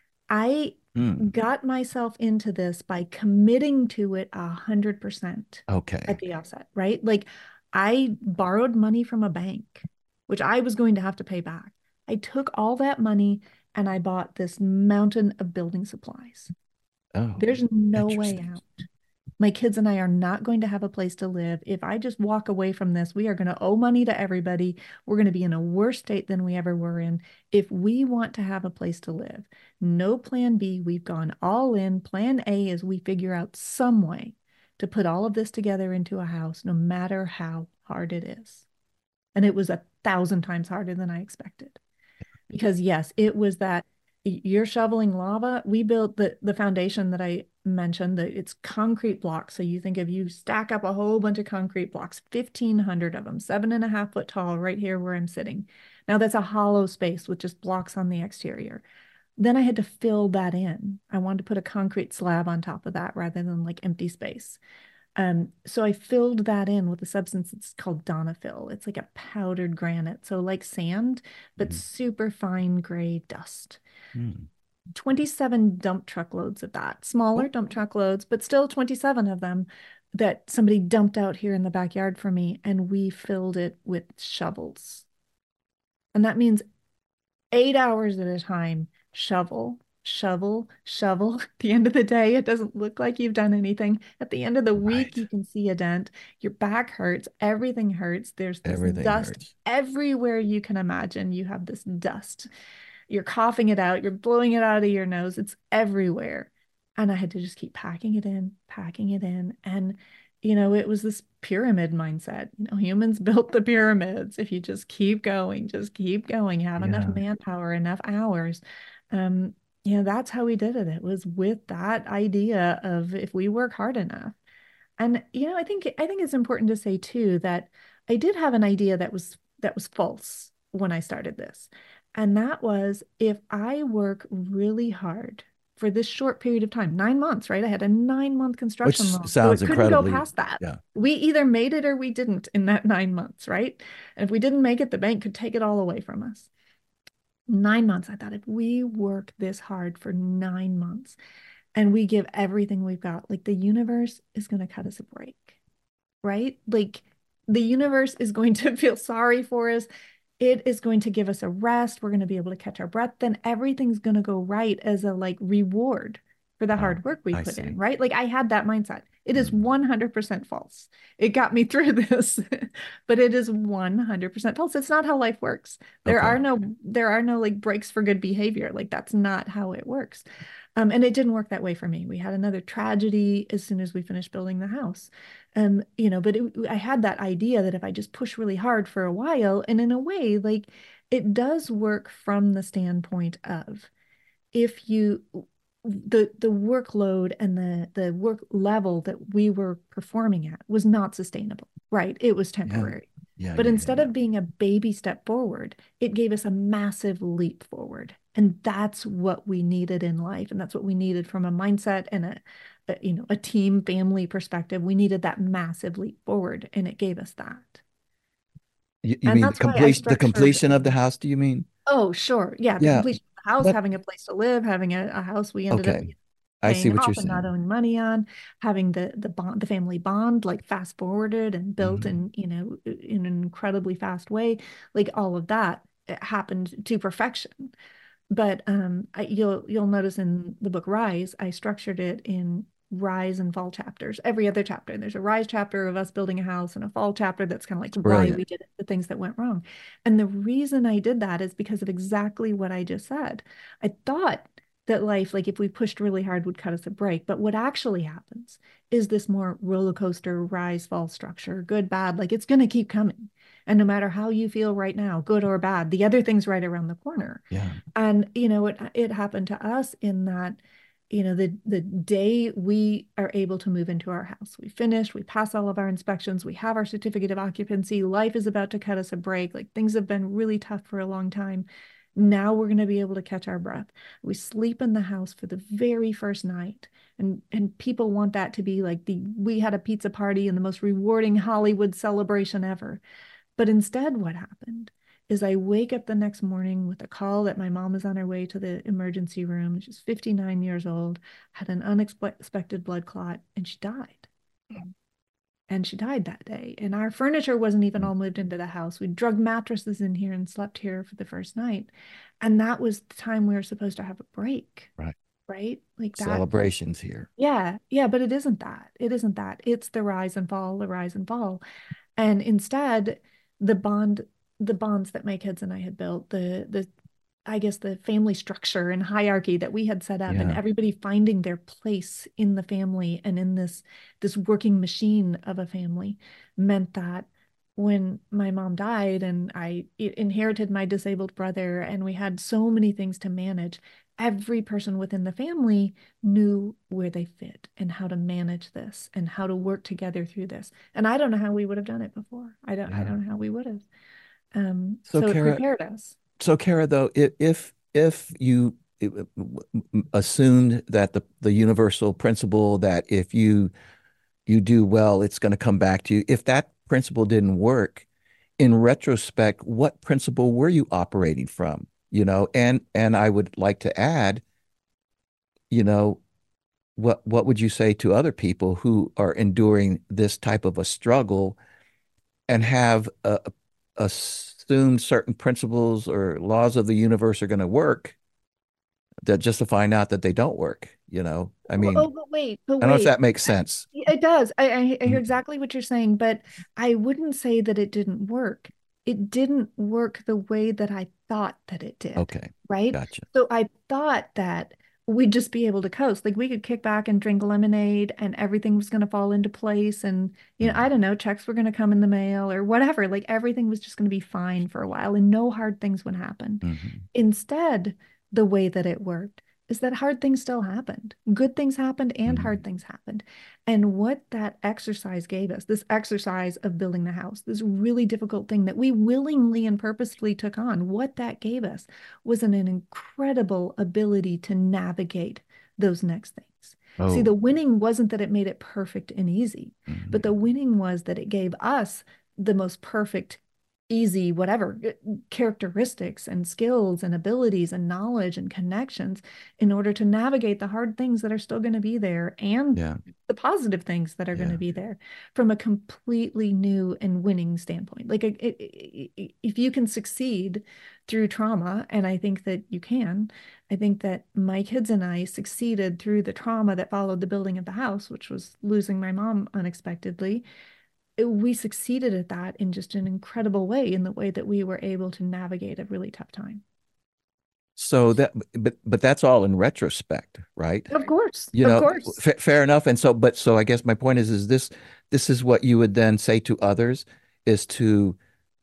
I Hmm. got myself into this by committing to it 100% at Okay. the outset, right? Like, I borrowed money from a bank, which I was going to have to pay back. I took all that money and I bought this mountain of building supplies. Oh, There's no way interesting. out. My kids and I are not going to have a place to live. If I just walk away from this, we are going to owe money to everybody. We're going to be in a worse state than we ever were in. If we want to have a place to live, no plan B, we've gone all in. Plan A is we figure out some way to put all of this together into a house, no matter how hard it is. And it was 1,000 times harder than I expected. Because yes, it was that you're shoveling lava. We built the foundation that I mentioned, that it's concrete blocks. So you think if you stack up a whole bunch of concrete blocks, 1,500 of them, 7.5 foot tall, right here where I'm sitting. Now that's a hollow space with just blocks on the exterior. Then I had to fill that in. I wanted to put a concrete slab on top of that rather than like empty space. So I filled that in with a substance that's called Donafil. It's like a powdered granite, so like sand, but Mhm. super fine gray dust. Hmm. 27 dump truckloads of that, smaller Oh, dump truckloads, but still 27 of them that somebody dumped out here in the backyard for me, and we filled it with shovels. And that means 8 hours at a time, shovel, shovel, shovel. At the end of the day, it doesn't look like you've done anything. At the end of the week, right. you can see a dent. Your back hurts. Everything hurts. There's this Everything dust hurts. everywhere you can imagine. You have this dust. You're coughing it out. You're blowing it out of your nose. It's everywhere. And I had to just keep packing it in, packing it in. And it was this pyramid mindset. Humans built the pyramids. If you just keep going, have enough Yeah. manpower, enough hours. Um, that's how we did it. It was with that idea of if we work hard enough. And I think it's important to say too that I did have an idea that was false when I started this. And that was if I work really hard for this short period of time, 9 months, right? I had a 9 month Which construction loan. So sounds it couldn't go incredibly, past that. yeah. We either made it or we didn't in that 9 months, right? And if we didn't make it, the bank could take it all away from us. 9 months. I thought if we work this hard for 9 months and we give everything we've got, like the universe is going to cut us a break, right? Like the universe is going to feel sorry for us. It is going to give us a rest. We're going to be able to catch our breath. Then everything's going to go right as a like reward for the Oh, hard work we I put in, see. right? Like I had that mindset. It is Mhm. 100% false. It got me through this, but it is 100% false. It's not how life works. There Okay. are no there are no like breaks for good behavior. Like that's not how it works. And it didn't work that way for me. We had another tragedy as soon as we finished building the house. But I had that idea that if I just push really hard for a while, and in a way, like it does work from the standpoint of if you the workload and the work level that we were performing at was not sustainable, right? It was Yeah. temporary. Yeah. But Yeah. Yeah. instead Yeah. of being a baby step forward, it gave us a massive leap forward. And that's what we needed in life. And that's what we needed from a mindset and a team family perspective. We needed that massive leap forward, and it gave us that. You And mean that's why I the structured. completion of the house, do you mean? Oh, sure. Yeah, the Yeah. completion of the house, But having a place to live, having a house we ended up okay. I see paying what you're off and not saying. owing money on, having the family bond like fast forwarded and built Mhm. in an incredibly fast way, like all of that it happened to perfection. But you'll notice in the book Rise, I structured it in rise and fall chapters. Every other chapter, there's a rise chapter of us building a house and a fall chapter that's kind of like It's why brilliant. we did it, the things that went wrong. And the reason I did that is because of exactly what I just said. I thought that life, like if we pushed really hard, would cut us a break. But what actually happens is this more roller coaster rise fall structure, good, bad, like it's going to keep coming. And no matter how you feel right now, good or bad, the other thing's right around the corner. Yeah. And it happened to us in that, the day we are able to move into our house, we finished, we pass all of our inspections, we have our certificate of occupancy, life is about to cut us a break. Like things have been really tough for a long time. Now we're going to be able to catch our breath. We sleep in the house for the very first night. And people want that to be like we had a pizza party and the most rewarding Hollywood celebration ever. But instead, what happened is I wake up the next morning with a call that my mom is on her way to the emergency room. She's 59 years old, had an unexpected blood clot, and she died. And she died that day. And our furniture wasn't even Mm. all moved into the house. We drug mattresses in here and slept here for the first night. And that was the time we were supposed to have a break, Right. right? Like that. Celebrations here. Yeah. Yeah. But it isn't that. It isn't that. It's the rise and fall, the rise and fall. And instead, the bond, the bonds that my kids and I had built, the I guess the family structure and hierarchy that we had set up, and Yeah. everybody finding their place in the family and in this working machine of a family, meant that when my mom died and I inherited my disabled brother and we had so many things to manage, every person within the family knew where they fit and how to manage this and how to work together through this. And I don't know how we would have done it before. I Yeah. don't know how we would have. So So it Kara, prepared us. though, if you assumed that the universal principle that if you do well, it's going to come back to you. If that principle didn't work, in retrospect, what principle were you operating from? And I would like to add, you know, what would you say to other people who are enduring this type of a struggle and have assumed certain principles or laws of the universe are going to work, that just to find out that they don't work, I mean, Oh, but I don't know if wait. that makes sense. It does. I hear Mhm. exactly what you're saying, but I wouldn't say that it didn't work. It didn't work the way that I thought that it did, Okay. right? Gotcha. So I thought that we'd just be able to coast. Like we could kick back and drink lemonade and everything was going to fall into place. And, I don't know, checks were going to come in the mail or whatever. Like everything was just going to be fine for a while and no hard things would happen. Mm-hmm. Instead, the way that it worked is that hard things still happened. Good things happened and Mm-hmm. hard things happened. And what that exercise gave us, this exercise of building the house, this really difficult thing that we willingly and purposefully took on, what that gave us was an incredible ability to navigate those next things. See, Oh. the winning wasn't that it made it perfect and easy, but Mm-hmm. the winning was that it gave us the most perfect, easy, whatever characteristics and skills and abilities and knowledge and connections in order to navigate the hard things that are still going to be there and Yeah. the positive things that are going Yeah. to be there from a completely new and winning standpoint. Like if you can succeed through trauma, and I think that you can, I think that my kids and I succeeded through the trauma that followed the building of the house, which was losing my mom unexpectedly. We succeeded at that in just an incredible way in the way that we were able to navigate a really tough time. So that, but that's all in retrospect, right? Of course, You of know, course. fair enough. And so, but so I guess my point is this is what you would then say to others is to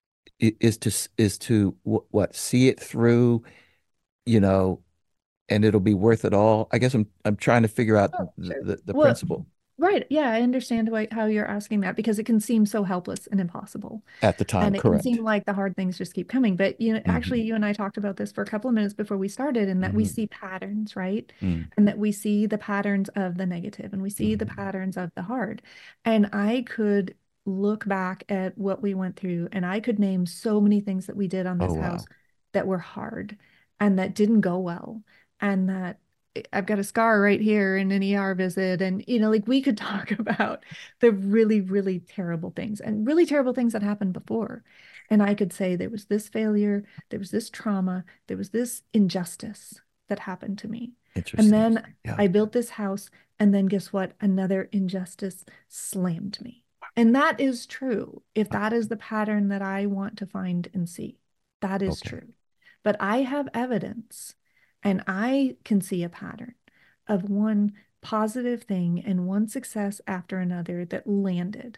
what see it through, you know, and it'll be worth it all. I guess I'm trying to figure out Oh, sure. the Well, principle right. Yeah, I understand how you're asking that because it can seem so helpless and impossible. at the time, And it can correct? seem like the hard things just keep coming. But Hmm. actually you and I talked about this for a couple of minutes before we started, and that we Hmm. see patterns, right? Hmm. And that we see the patterns of the negative and we see the Hmm. patterns of the hard. And I could look back at what we went through and I could name so many things that we did on Oh, this house wow. that were hard and that didn't go well. And that I've got a scar right here in an ER visit. And, like we could talk about the really, really terrible things and really terrible things that happened before. And I could say there was this failure, there was this trauma, there was this injustice that happened to me. And Interesting. then Yeah. I built this house. And then guess what? Another injustice slammed me. And that is true. If that is the pattern that I want to find and see, that is Okay. true. But I have evidence and I can see a pattern of one positive thing and one success after another that landed.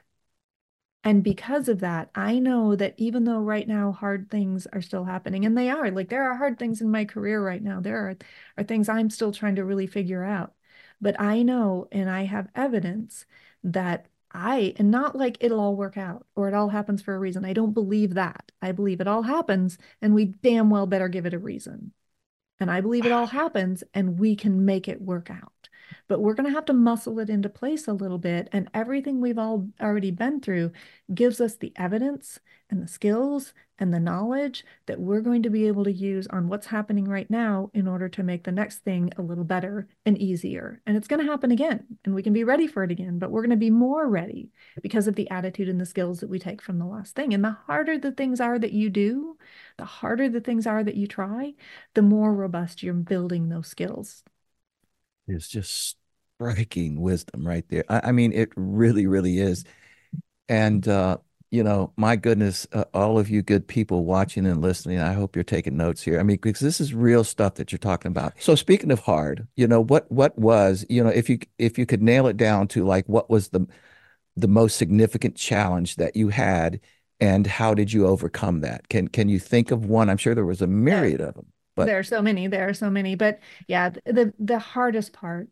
And because of that, I know that even though right now hard things are still happening, and they are, like there are hard things in my career right now, are things I'm still trying to really figure out. But I know and I have evidence that and not like it'll all work out or it all happens for a reason. I don't believe that. I believe it all happens and we damn well better give it a reason. And I believe it all happens and we can make it work out. But we're going to have to muscle it into place a little bit. And everything we've all already been through gives us the evidence and the skills and the knowledge that we're going to be able to use on what's happening right now in order to make the next thing a little better and easier. And it's going to happen again, and we can be ready for it again, but we're going to be more ready because of the attitude and the skills that we take from the last thing. And the harder the things are that you do, the harder the things are that you try, the more robust you're building those skills. It's just striking wisdom right there. I mean, it really, really is. And my goodness, all of you good people watching and listening, I hope you're taking notes here. I mean, because this is real stuff that you're talking about. So speaking of hard, what was, if you could nail it down to like what was the most significant challenge that you had and how did you overcome that? Can you think of one? I'm sure there was a There, myriad of them, but there are so many. There are so many. But yeah, the hardest part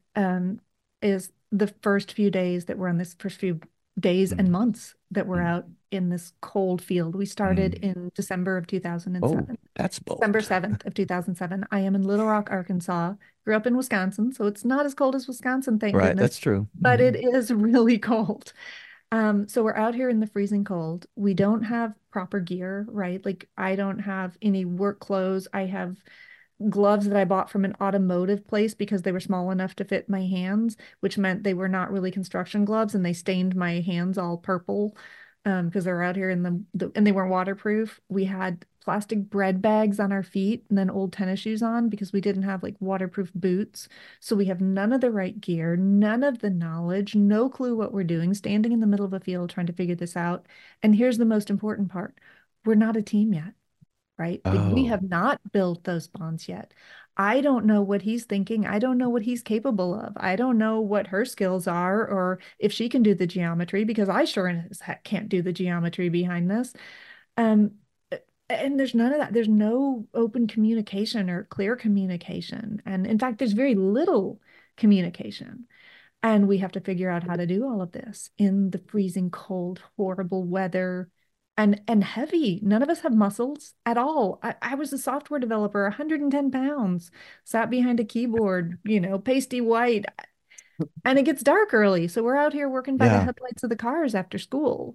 is the first few days that we're on this first few days and mm, months that we're mm, out in this cold field. We started mm. in December of Oh, 2007. that's December bold. 7th of 2007. I am in Little Rock, Arkansas. Grew up in Wisconsin, so it's not as cold as Wisconsin, thank Right, goodness, that's true. but Hmm. it is really cold. So we're out here in the freezing cold. We don't have proper gear, right? Like I don't have any work clothes. I have gloves that I bought from an automotive place because they were small enough to fit my hands, which meant they were not really construction gloves and they stained my hands all purple because they're out here in and they weren't waterproof. We had plastic bread bags on our feet and then old tennis shoes on because we didn't have like waterproof boots. So we have none of the right gear, none of the knowledge, no clue what we're doing, standing in the middle of a field trying to figure this out. And here's the most important part. We're not a team yet, right? Like we Oh, have not built those bonds yet. I don't know what he's thinking. I don't know what he's capable of. I don't know what her skills are or if she can do the geometry because I sure as heck can't do the geometry behind this. Um, and there's none of that. There's no open communication or clear communication. And in fact, there's very little communication. And we have to figure out how to do all of this in the freezing cold, horrible weather and heavy. None of us have muscles at all. I was a software developer, 110 pounds, sat behind a keyboard, pasty white. And it gets dark early. So we're out here working by the Yeah. headlights of the cars after school.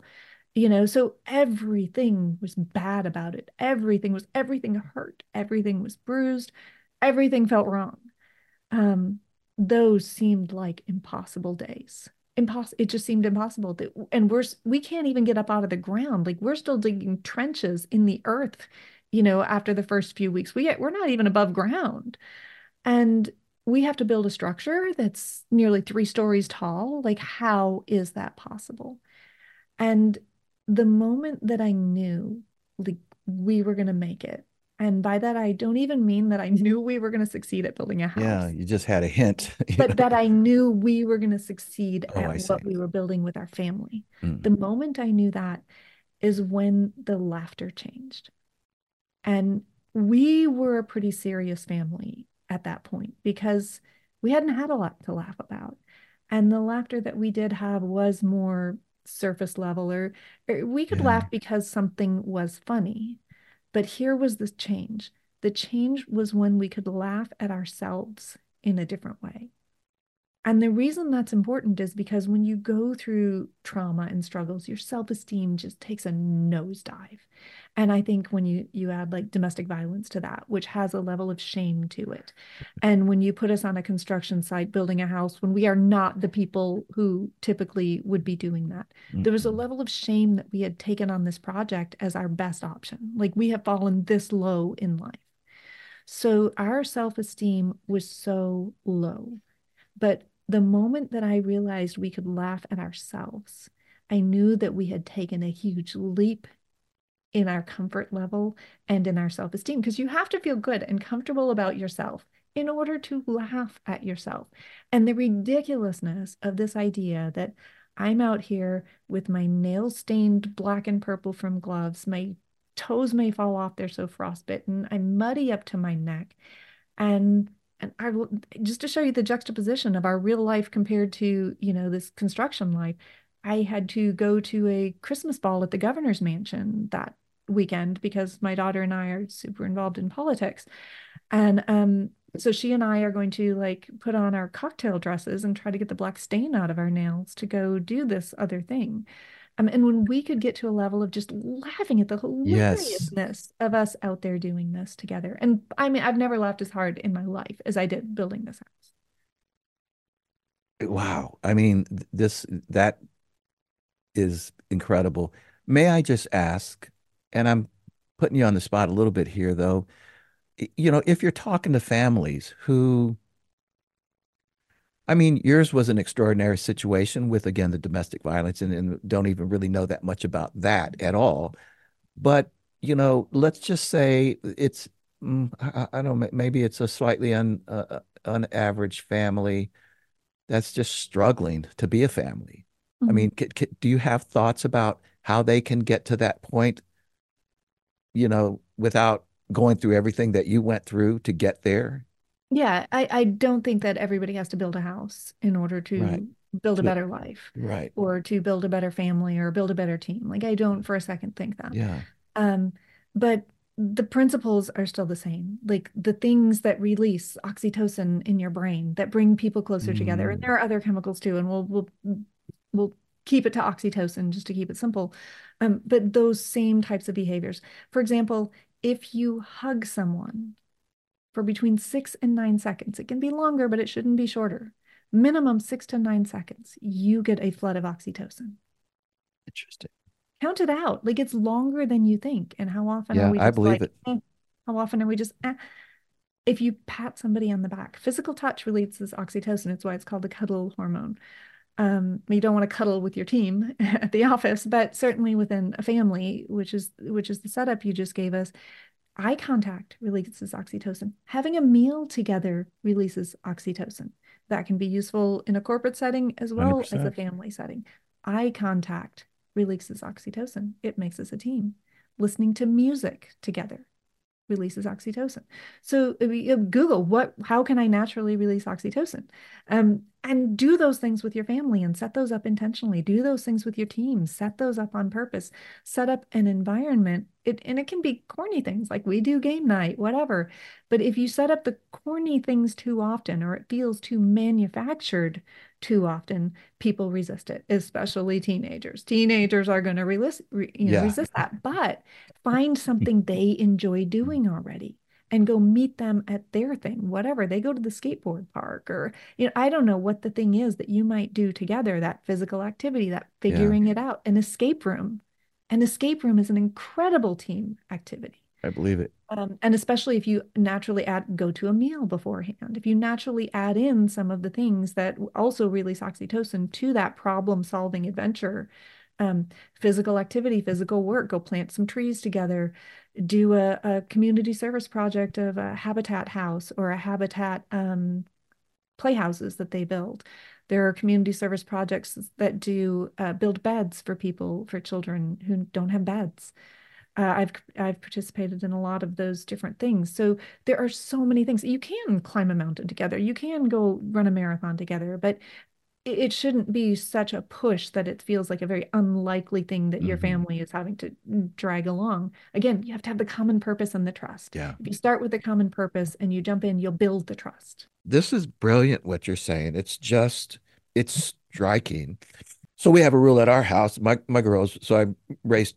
So everything was bad about it. Everything hurt. Everything was bruised. Everything felt wrong. Um, those seemed like impossible days. It just seemed impossible. And we can't even get up out of the ground. Like we're still digging trenches in the earth, after the first few weeks. We're not even above ground. And we have to build a structure that's nearly 3 stories tall. Like, how is that possible? And the moment that I knew like we were going to make it, and by that I don't even mean that I knew we were going to succeed at building a Yeah. house, You just had a hint, but that I knew we were going to succeed Oh, at I see. what we were building with our family. Mm. The moment I knew that is when the laughter changed. And we were a pretty serious family at that point because we hadn't had a lot to laugh about. And the laughter that we did have was more surface level, or we could Yeah. laugh because something was funny. But here was the change. The change was when we could laugh at ourselves in a different way. And the reason that's important is because when you go through trauma and struggles, your self-esteem just takes a nosedive. And I think when you add like domestic violence to that, which has a level of shame to it, and when you put us on a construction site building a house when we are not the people who typically would be doing that, there was a Mm-mm. level of shame that we had taken on this project as our best option. Like we have fallen this low in life. So our self-esteem was so low. But the moment that I realized we could laugh at ourselves, I knew that we had taken a huge leap in our comfort level and in our self-esteem because you have to feel good and comfortable about yourself in order to laugh at yourself. And the ridiculousness of this idea that I'm out here with my nails stained black and purple from gloves, my toes may fall off, they're so frostbitten, I'm muddy up to my neck. And just to show you the juxtaposition of our real life compared to, this construction life, I had to go to a Christmas ball at the governor's mansion that weekend because my daughter and I are super involved in politics. And so she and I are going to like put on our cocktail dresses and try to get the black stain out of our nails to go do this other thing. And when we could get to a level of just laughing at the Yes. hilariousness of us out there doing this together. And I mean, I've never laughed as hard in my life as I did building this house. Wow. I mean, that is incredible. May I just ask, and I'm putting you on the spot a little bit here, though, if you're talking to families who, I mean, yours was an extraordinary situation with, again, the domestic violence, and don't even really know that much about that at all. But, let's just say it's, I don't know, maybe it's a slightly unaverage family that's just struggling to be a family. I Mhm. mean, do you have thoughts about how they can get to that point, without going through everything that you went through to get there? Yeah, I don't think that everybody has to build a house in order Right. to build a To, better life right. or to build a better family or build a better team. Like I don't for a second think that. Yeah. Um, but the principles are still the same. Like the things that release oxytocin in your brain that bring people closer together. And Mm, there are other chemicals too, and we'll keep it to oxytocin just to keep it simple. But those same types of behaviors. For example, if you hug someone for between 6 and 9 seconds, it can be longer, but it shouldn't be shorter. Minimum 6 to 9 seconds, you get a flood of oxytocin. interesting. Count it out. Like it's longer than you think. And how often are Yeah, we I just believe like, it. how often are we just, if you pat somebody on the back, physical touch releases oxytocin. It's why it's called the cuddle hormone. You don't want to cuddle with your team at the office, but certainly within a family, which is the setup you just gave us, Eye contact releases oxytocin. Having a meal together releases oxytocin. That can be useful in a corporate setting as well as a 100%. family setting. Eye contact releases oxytocin. It makes us a team. Listening to music together releases oxytocin. So Google how can I naturally release oxytocin? And do those things with your family and set those up intentionally. Do those things with your team, set those up on purpose, set up an environment. And it can be corny things like we do game night, whatever. But if you set up the corny things too often or it feels too manufactured too often, people resist it, especially teenagers. Teenagers are going to Yeah. resist that. But find something they enjoy doing already and go meet them at their thing, whatever. They go to the skateboard park or, I don't know what the thing is that you might do together, that physical activity, that Yeah. figuring it out, an escape room. An escape room is an incredible team activity. I believe it. And especially if you naturally go to a meal beforehand, if you naturally add in some of the things that also release oxytocin to that problem solving adventure, physical activity, physical work, go plant some trees together, do a community service project of a habitat house or a habitat playhouses that they build. There are community service projects that do build beds for people, for children who don't have beds. I've participated in a lot of those different things. So there are so many things. You can climb a mountain together. You can go run a marathon together, but it shouldn't be such a push that it feels like a very unlikely thing that your family is having to drag along. Again, you have to have the common purpose and the trust. Yeah. If you start with the common purpose and you jump in, you'll build the trust. This is brilliant what you're saying. It's striking. So we have a rule at our house. My girls, so I raised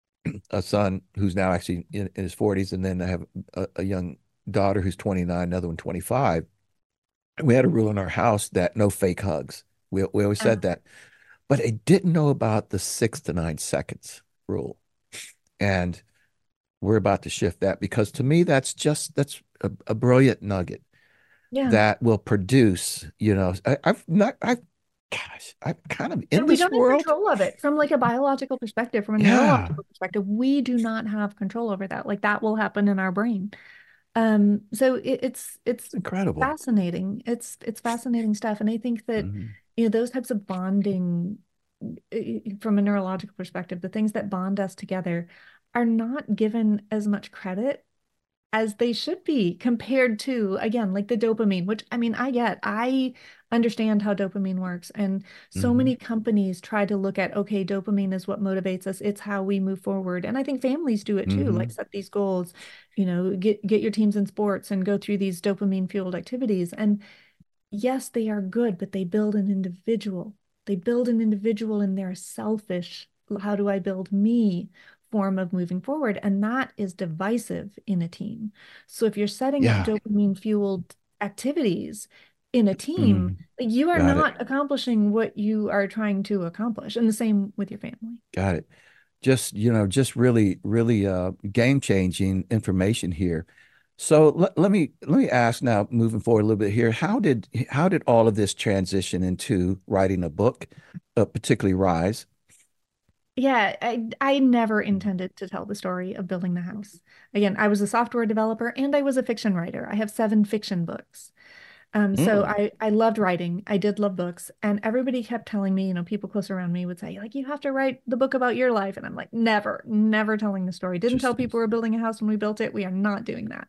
a son who's now actually in his 40s, and then I have a young daughter who's 29, another one 25. And we had a rule in our house that no fake hugs. We always said that, but I didn't know about the 6 to 9 seconds rule. And we're about to shift that because to me, that's a brilliant nugget Yeah. that will produce, gosh, I'm kind of in And we this don't have world. control of it from like a biological perspective, from a Yeah, neurological perspective. We do not have control over that. Like that will happen in our brain. So it's incredible. fascinating. It's fascinating stuff. And I think that, Mhm. those types of bonding from a neurological perspective, the things that bond us together are not given as much credit as they should be compared to, again, like the dopamine, which I mean, I understand how dopamine works. And so Mhm. many companies try to look at, okay, dopamine is what motivates us. It's how we move forward. And I think families do it too, like Mhm. set these goals, get your teams in sports and go through these dopamine fueled activities. And yes, they are good, but they build an individual. They build an individual in their selfish, how do I build me form of moving forward? And that is divisive in a team. So if you're setting up Yeah. dopamine fueled activities in a team, Mhm. you are Got it. not accomplishing what you are trying to accomplish. And the same with your family. Got it. Just really, really game changing information here. So let me ask now, moving forward a little bit here, how did all of this transition into writing a book, particularly Rise? Yeah, I never intended to tell the story of building the house. Again, I was a software developer and I was a fiction writer. I have 7 fiction books. So Mm, I loved writing. I did love books, and everybody kept telling me, people close around me would say, like, you have to write the book about your life. And I'm like, never, never telling the story. Didn't tell interesting. people we're building a house when we built it. We are not doing that.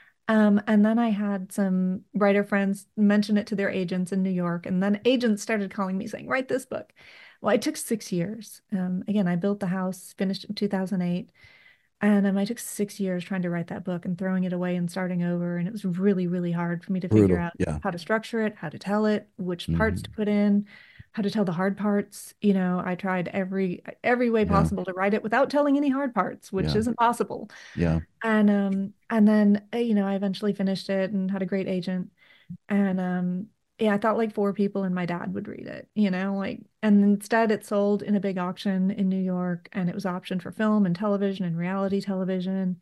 And then I had some writer friends mention it to their agents in New York, and then agents started calling me saying, write this book. Well, it took 6 years. Again, I built the house, finished in 2008. And I took 6 years trying to write that book and throwing it away and starting over. And it was really, really hard for me to figure Brutal. out Yeah. how to structure it, how to tell it, which parts to Hmm. put in, how to tell the hard parts. I tried every way Yeah. possible to write it without telling any hard parts, which Yeah. isn't possible. Yeah. And then I eventually finished it and had a great agent. And yeah, I thought like 4 people and my dad would read it, and instead it sold in a big auction in New York, and it was optioned for film and television and reality television.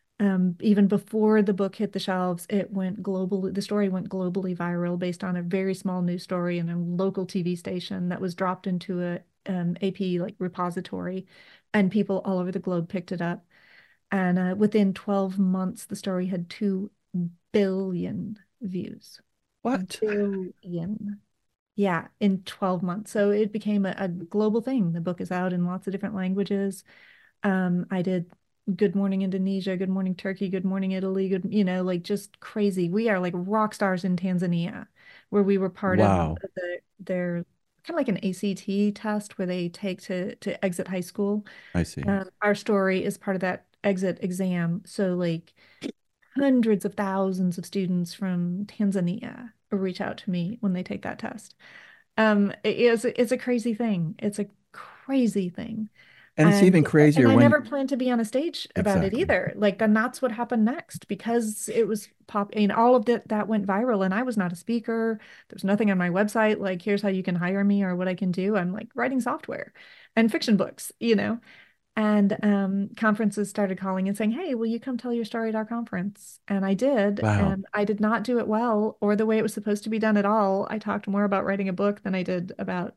Even before the book hit the shelves, it went global. The story went globally viral based on a very small news story in a local TV station that was dropped into a AP like repository, and people all over the globe picked it up. And within 12 months, the story had 2 billion views. What? Billion. Yeah, in 12 months. So it became a global thing. The book is out in lots of different languages. I did Good Morning Indonesia, Good Morning Turkey, Good Morning Italy, good, like just crazy. We are like rock stars in Tanzania, where we were part of Wow. their kind of like an ACT test where they take to exit high school. I see. Our story is part of that exit exam. So like hundreds of thousands of students from Tanzania reach out to me when they take that test. It's a crazy thing. It's a crazy thing. And it's And even and crazier I when never planned to be on a stage about it exactly. either. Like then that's what happened next because it was all of that went viral and I was not a speaker. There's nothing on my website like here's how you can hire me or what I can do. I'm like writing software and fiction books. And conferences started calling and saying, "Hey, will you come tell your story at our conference?" And I did, Wow. and I did not do it well or the way it was supposed to be done at all. I talked more about writing a book than I did about,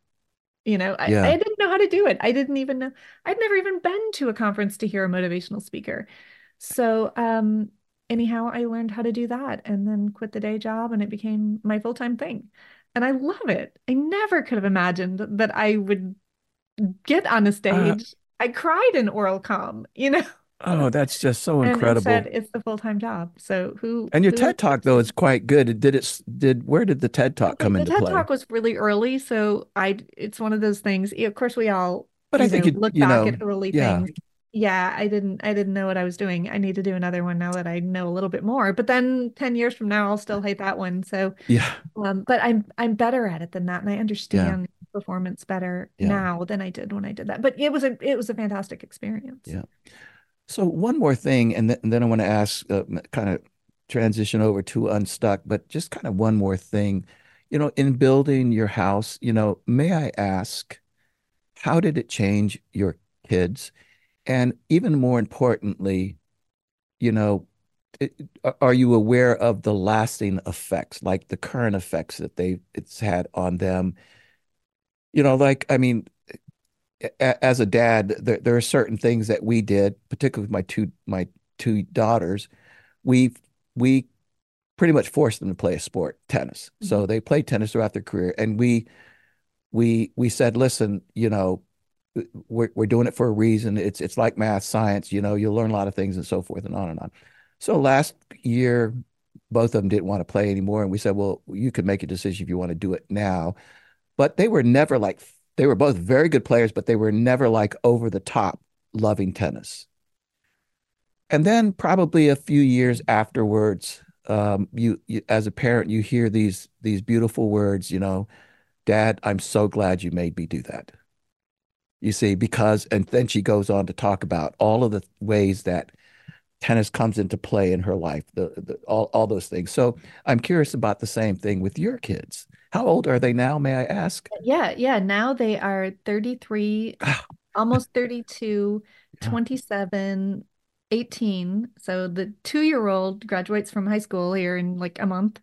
I Yeah. didn't know how to do it. I didn't even know. I'd never even been to a conference to hear a motivational speaker. So, anyhow, I learned how to do that and then quit the day job, and it became my full-time thing. And I love it. I never could have imagined that I would get on a Uh, stage. I cried in oral comm. oh, that's just so And instead incredible. it's the full-time job. So And your who TED Talk though is quite good. Where did the TED Talk come the into TED play? Talk was really early, so it's one of those things. Of course, we all, But I think look back at early yeah, things. Yeah, I didn't know what I was doing. I need to do another one now that I know a little bit more. But then 10 years from now, I'll still hate that one. So, yeah, but I'm better at it than that, and I yeah, understand performance better yeah, now than I did when I did that. But it was a fantastic experience. yeah. So one more thing, and then I want to ask, kind of transition over to Unstuck, but just kind of one more thing. In building your house, may I ask, how did it change your kids? And even more importantly, you know, are you aware of the lasting effects, like the current effects that it's had on them? Like, I mean, as a dad, there are certain things that we did, particularly with my two daughters. We we pretty much forced them to play a sport, tennis. Mhm. So they played tennis throughout their career, and we said, listen, we're doing it for a reason. It's like math, science. You'll learn a lot of things and so forth and on and on. So last year, both of them didn't want to play anymore, and we said, well, you can make a decision if you want to do it now. But they were never like they were both very good players, but they were never like over the top loving tennis. And then probably a few years afterwards, you as a parent, you hear these beautiful words, Dad, I'm so glad you made me do that. You see, because, and then she goes on to talk about all of the ways that tennis comes into play in her life, all those things. So I'm curious about the same thing with your kids. How old are they now, may I ask? Yeah, yeah. Now they are 33, Ah, almost 32, yeah. 27, 18. So the 2-year-old graduates from high school here in like a month.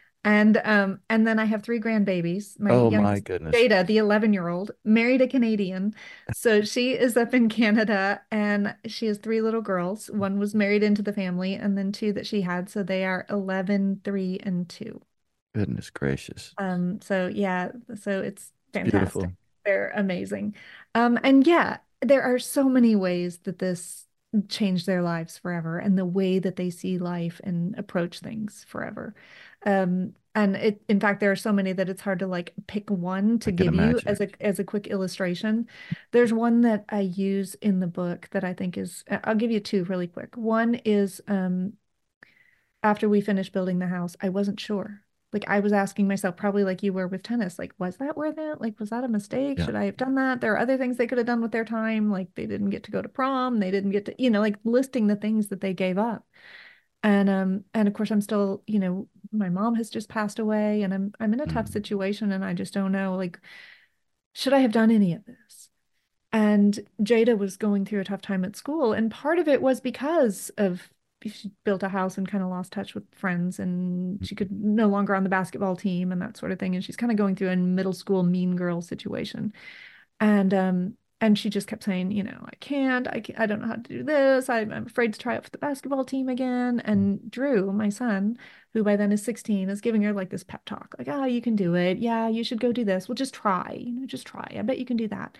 And then I have 3 grandbabies. My Oh my youngest, goodness. Jada, the 11-year-old, married a Canadian. So she is up in Canada and she has 3 little girls. One was married into the family and then 2 that she had. So they are 11, 3, and 2. Goodness gracious. So yeah, so it's It's fantastic. beautiful. They're amazing. And yeah, there are so many ways that this changed their lives forever and the way that they see life and approach things forever. And in fact, there are so many that it's hard to like pick one I to can give you imagine. as a quick illustration. There's one that I use in the book that I think is, I'll give you 2 really quick. One is after we finished building the house, I wasn't sure. Like I was asking myself, probably like you were with tennis, like, was that worth it? Like, was that a mistake? Yeah. Should I have done that? There are other things they could have done with their time. Like they didn't get to go to prom. They didn't get to, like listing the things that they gave up. And of course I'm still, my mom has just passed away and I'm in a tough Mm. situation and I just don't know, like, should I have done any of this? And Jada was going through a tough time at school. And part of it was because of she built a house and kind of lost touch with friends and she could no longer on the basketball team and that sort of thing. And she's kind of going through a middle school mean girl situation. And And she just kept saying, I don't know how to do this. I'm afraid to try out for the basketball team again. And Drew, my son, who by then is 16, is giving her like this pep talk, like, oh, you can do it. Yeah, you should go do this. Well, just try, just try. I bet you can do that.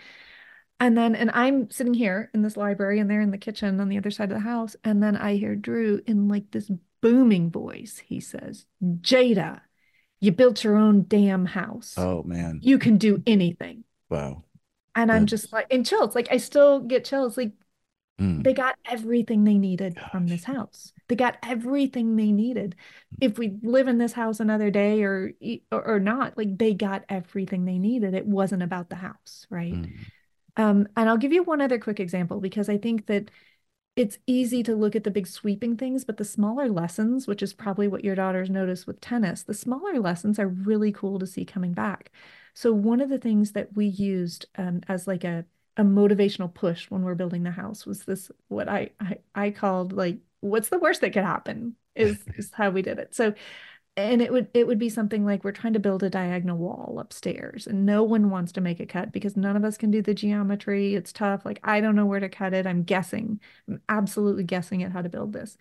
And I'm sitting here in this library and they're in the kitchen on the other side of the house. And then I hear Drew in like this booming voice. He says, Jada, you built your own damn house. Oh man. You can do anything. Wow. And I'm just Goodness. like, in chills. Like I still get chills. Like Mm, they got everything they needed from this gosh. house. They got everything they needed. If we live in this house another day or not, like they got everything they needed. It wasn't about the house, right? Mm, And I'll give you one other quick example because I think that it's easy to look at the big sweeping things, but the smaller lessons, which is probably what your daughters noticed with tennis, the smaller lessons are really cool to see coming back. So one of the things that we used as like a motivational push when we're building the house was this what I called like what's the worst that could happen is how we did it. So and it would be something like we're trying to build a diagonal wall upstairs and no one wants to make a cut because none of us can do the geometry. It's tough. Like I don't know where to cut it. I'm absolutely guessing at how to build this.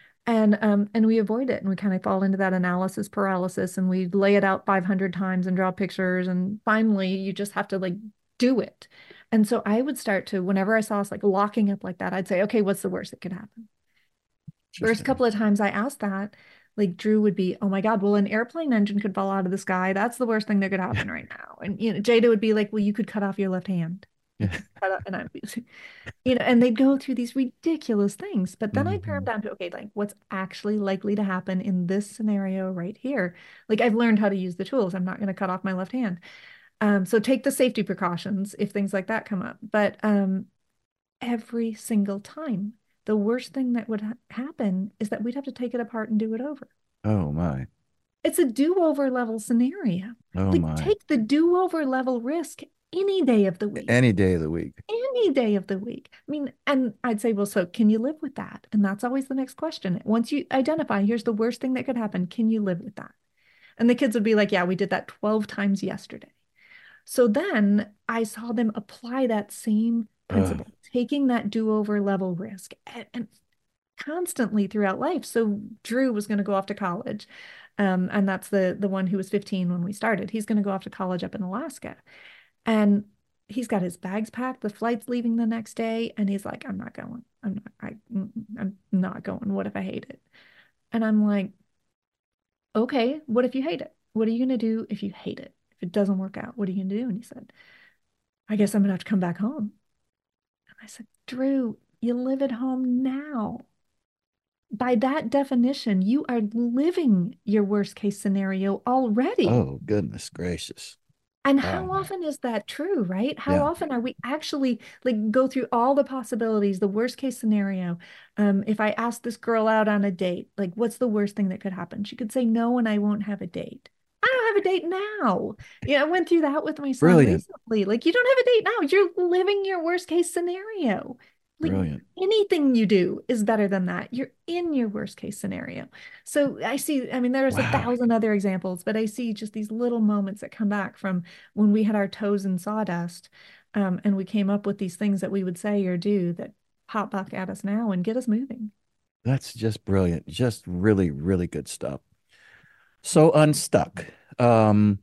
And we avoid it and we kind of fall into that analysis paralysis and we lay it out 500 times and draw pictures and finally you just have to like do it. And so I would start to whenever I saw us like locking up like that, I'd say, okay, what's the worst that could happen? First interesting. couple of times I asked that, like Drew would be, oh my God, well, an airplane engine could fall out of the sky. That's the worst thing that could happen right now. And Jada would be like, well, you could cut off your left hand. You Yeah. could cut off, and I'd be, and they'd go through these ridiculous things. But then I'd pare them Mhm. down to, okay, like what's actually likely to happen in this scenario right here? Like I've learned how to use the tools. I'm not going to cut off my left hand. So take the safety precautions if things like that come up. But every single time. The worst thing that would happen is that we'd have to take it apart and do it over. Oh my. It's a do-over level scenario. Oh Like my. take the do-over level risk any day of the week. Any day of the week. Any day of the week. I mean, and I'd say, well, so can you live with that? And that's always the next question. Once you identify, here's the worst thing that could happen. Can you live with that? And the kids would be like, yeah, we did that 12 times yesterday. So then I saw them apply that same Uh, principle, taking that do-over level risk and constantly throughout life. So Drew was going to go off to college. And that's the one who was 15 when we started. He's going to go off to college up in Alaska. And he's got his bags packed. The flight's leaving the next day. And he's like, I'm not going. I'm not going. What if I hate it? And I'm like, okay, what if you hate it? What are you going to do if you hate it? If it doesn't work out, what are you going to do? And he said, I guess I'm gonna have to come back home. And I said, Drew, you live at home now. By that definition, you are living your worst case scenario already. oh goodness gracious. And Wow. how often is that true, right? How Yeah. often are we actually like go through all the possibilities, the worst case scenario? If I ask this girl out on a date, like what's the worst thing that could happen? She could say no, and I won't have a date. I don't have a date now. I went through that with my son Brilliant. recently. Like, you don't have a date now. You're living your worst case scenario. Like Brilliant. anything you do is better than that. You're in your worst case scenario. So I see, I mean, there's a Wow. thousand other examples, but I see just these little moments that come back from when we had our toes in sawdust, and we came up with these things that we would say or do that pop back at us now and get us moving. That's just brilliant. Just really, really good stuff. So unstuck. Um,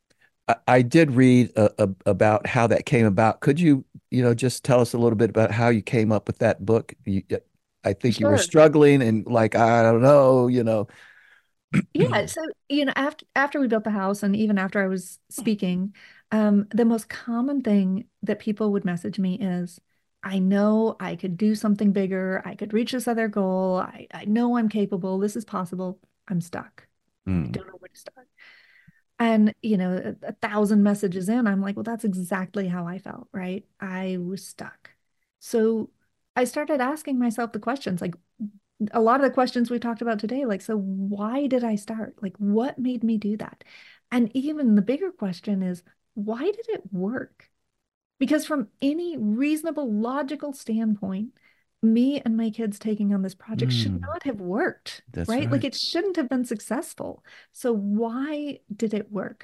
I did read about how that came about. Could you, just tell us a little bit about how you came up with that book? I think you were Sure. struggling and like, I don't know. Yeah. So, after we built the house and even after I was speaking, the most common thing that people would message me is, I know I could do something bigger. I could reach this other goal. I know I'm capable. This is possible. I'm stuck. I Mm, don't know where to start. And, a thousand messages in, I'm like, well, that's exactly how I felt, right? I was stuck. So I started asking myself the questions, like a lot of the questions we talked about today, like, so why did I start? Like, what made me do that? And even the bigger question is, why did it work? Because from any reasonable, logical standpoint, me and my kids taking on this project should mm, not have worked, that's right? Like right. it shouldn't have been successful. So why did it work?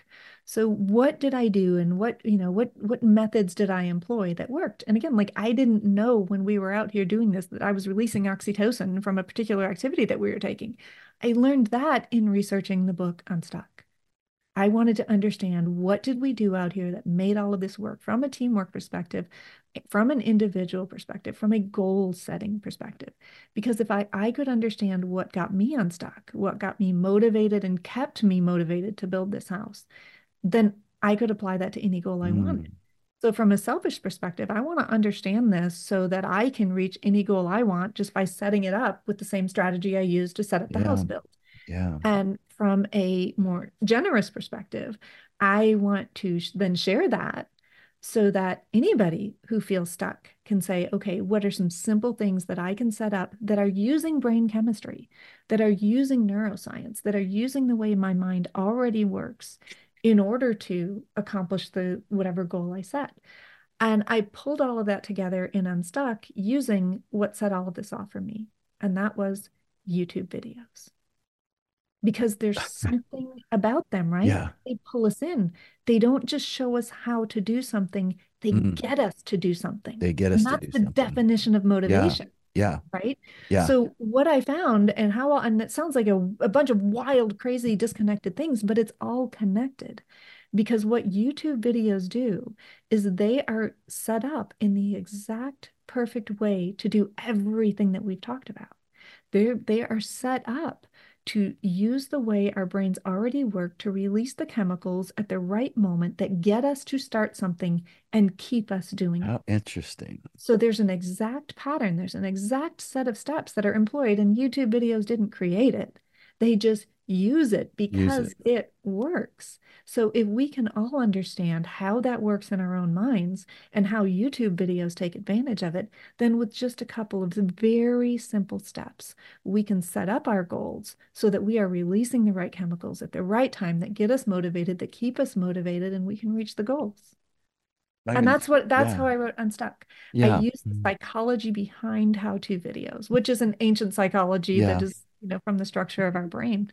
So what did I do and what methods did I employ that worked? And again, like I didn't know when we were out here doing this that I was releasing oxytocin from a particular activity that we were taking. I learned that in researching the book Unstuck. I wanted to understand what did we do out here that made all of this work from a teamwork perspective, from an individual perspective, from a goal setting perspective. Because if I could understand what got me unstuck, what got me motivated and kept me motivated to build this house, then I could apply that to any goal I wanted. Mm, So from a selfish perspective, I want to understand this so that I can reach any goal I want just by setting it up with the same strategy I used to set up the house yeah. build. Yeah. And from a more generous perspective, I want to then share that so that anybody who feels stuck can say, okay, what are some simple things that I can set up that are using brain chemistry, that are using neuroscience, that are using the way my mind already works in order to accomplish the whatever goal I set. And I pulled all of that together in Unstuck using what set all of this off for me. And that was YouTube videos because there's something about them, right? Yeah. They pull us in. They don't just show us how to do something, they Mm, get us to do something. they get us And to that's do the something. definition of Yeah. motivation, Yeah. right? Yeah. So what I found and it sounds like a bunch of wild, crazy, disconnected things, but it's all connected. Because what YouTube videos do is they are set up in the exact perfect way to do everything that we've talked about. They are set up to use the way our brains already work to release the chemicals at the right moment that get us to start something and keep us doing it. How interesting. So there's an exact pattern, there's an exact set of steps that are employed, and YouTube videos didn't create it. They just use it Use it. because it works. So if we can all understand how that works in our own minds and how YouTube videos take advantage of it, then with just a couple of very simple steps, we can set up our goals so that we are releasing the right chemicals at the right time that get us motivated, that keep us motivated, and we can reach the goals. I And can, that's how yeah. I wrote Unstuck. I Yeah. used the Mm, psychology behind how-to videos, which is an ancient psychology that yeah. is, from the structure of our brain.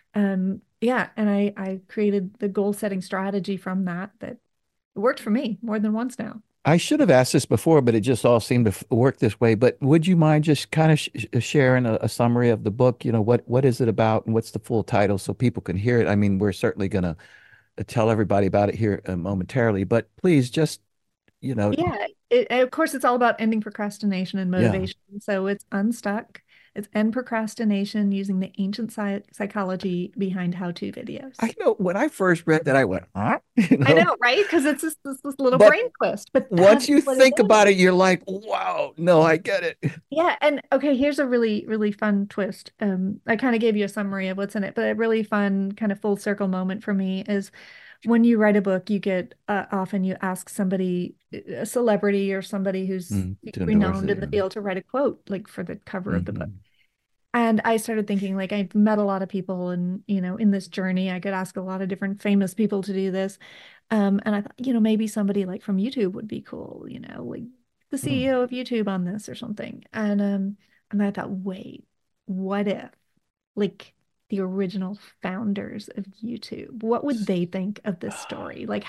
Yeah, and I created the goal setting strategy from that worked for me more than once now. I should have asked this before, but it just all seemed to work this way. But would you mind just kind of sh sharing a summary of the book? What is it about and what's the full title so people can hear it? I mean, we're certainly going to tell everybody about it here momentarily, but please just, you know, Yeah, of course, it's all about ending procrastination and yeah. motivation. So it's Unstuck. It's End Procrastination using the ancient psychology behind how-to I videos. know when I first read that, I went, huh? I know, right? Because it's this little But brain twist, but once that's you what it think about is. it, you're like, wow, no, I get it. Yeah, and okay, here's a really, really fun twist. I kind of gave you a summary of what's in it, but a really fun kind of full circle moment for me is when you write a book, you get often you ask somebody, a celebrity or somebody who's To endorse renowned it. in the Yeah. field to write a quote like for the cover of the book. Hmm. And I started thinking like I've met a lot of people and in this journey, I could ask a lot of different famous people to do this. And I thought, maybe somebody like from YouTube would be cool, like the CEO of YouTube on this or something. And I thought, wait, what if like the original founders of YouTube, what would they think of this story? Like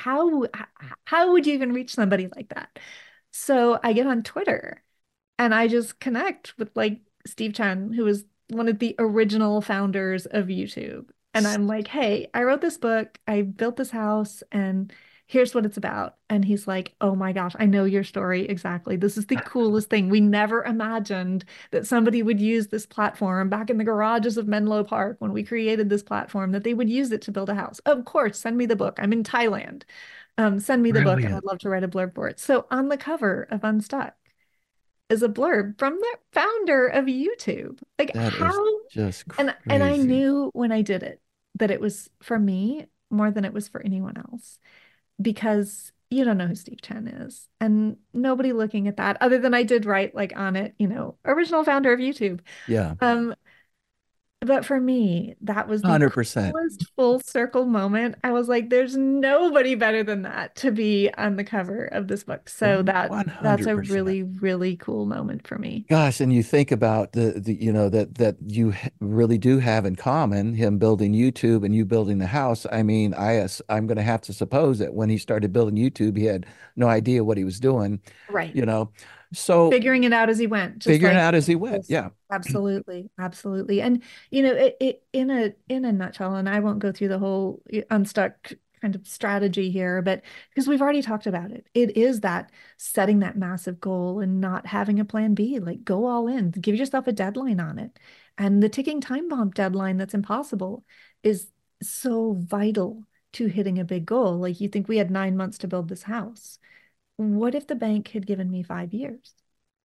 how would you even reach somebody like that? So I get on Twitter and I just connect with like Steve Chen, who was one of the original founders of YouTube. And I'm like, hey, I wrote this book, I built this house, and here's what it's about. And he's like, oh my gosh, I know your story exactly. This is the coolest thing. We never imagined that somebody would use this platform back in the garages of Menlo Park when we created this platform, that they would use it to build a house. Of course, send me the book. I'm in Thailand. Send me the book and I'd Brilliant. love to write a blurb for it. So on the cover of Unstuck is a blurb from the founder of YouTube. Like That is how just and I crazy. knew when I did it that it was for me more than it was for anyone else because you don't know who Steve Chen is and nobody looking at that other than I did write like on it, original founder of YouTube. Yeah. Um But for me, that was the 100%. coolest full circle moment. I was like, there's nobody better than that to be on the cover of this book. So that's a 100%. really, really cool moment for me. Gosh, and you think about the that you really do have in common, him building YouTube and you building the house. I mean, I'm going to have to suppose that when he started building YouTube, he had no idea what he was doing, Right. you know. So Figuring it out as he went, just figuring it like out as he went. just Yeah. absolutely, absolutely. And it in a nutshell, and I won't go through the whole unstuck kind of strategy here, but because we've already talked about it, it is that setting that massive goal and not having a plan B, like go all in, give yourself a deadline on it. And the ticking time bomb deadline that's impossible is so vital to hitting a big goal. Like you think we had 9 months to build this house. What if the bank had given me 5 years?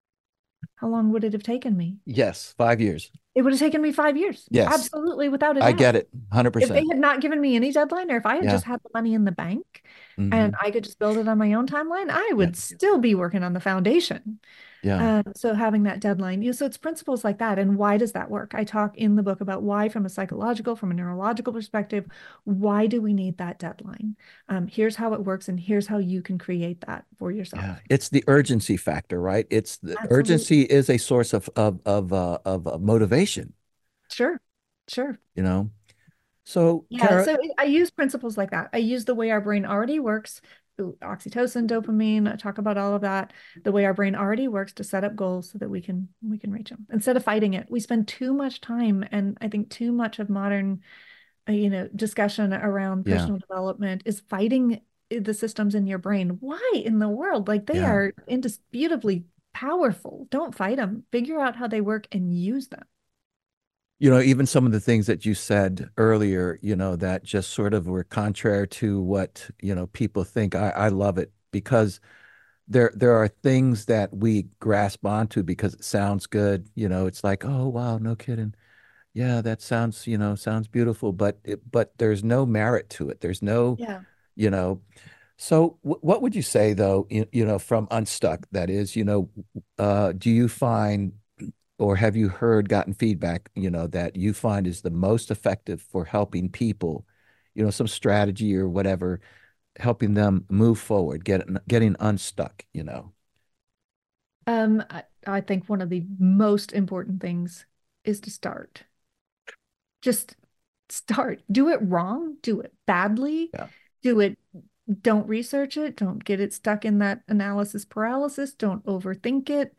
How long would it have taken me? Yes, 5 years. It would have taken me 5 years, Yes, absolutely, without a I doubt. get it. If they 100%. had not given me any deadline, or if I had Yeah. just had the money in the bank and Hmm. I could just build it on my own timeline, I Yeah. would still be working on the foundation. Yeah. So having that deadline, so it's principles like that. And why does that work? I talk in the book about why, from a psychological, from a neurological perspective, why do we need that deadline? Here's how it works, and here's how you can create that for yourself. Yeah. It's the urgency factor, right? It's the Absolutely. urgency is a source of motivation, Sure. Sure. you know. So, Yeah, Tara, so I use principles like that. I use the way our brain already works, oxytocin, dopamine, I talk about all of that, the way our brain already works to set up goals so that we can reach them. Instead of fighting it, we spend too much time, and I think too much of modern discussion around yeah, personal development is fighting the systems in your brain. Why in the world? Like they yeah. are indisputably powerful. Don't fight them. Figure out how they work and use them. Even some of the things that you said earlier, that just sort of were contrary to what, people think. I love it because there are things that we grasp onto because it sounds good. It's like, oh, wow, no kidding. Yeah, that sounds beautiful, but there's no merit to it. There's no, Yeah. you know. So what would you say though, from Unstuck, that is, do you find or have you gotten feedback, that you find is the most effective for helping people, some strategy or whatever, helping them move forward, getting unstuck? I think one of the most important things is to start. Just start. Do it wrong, do it badly, Yeah. do it, don't research it, don't get it stuck in that analysis paralysis, don't overthink it.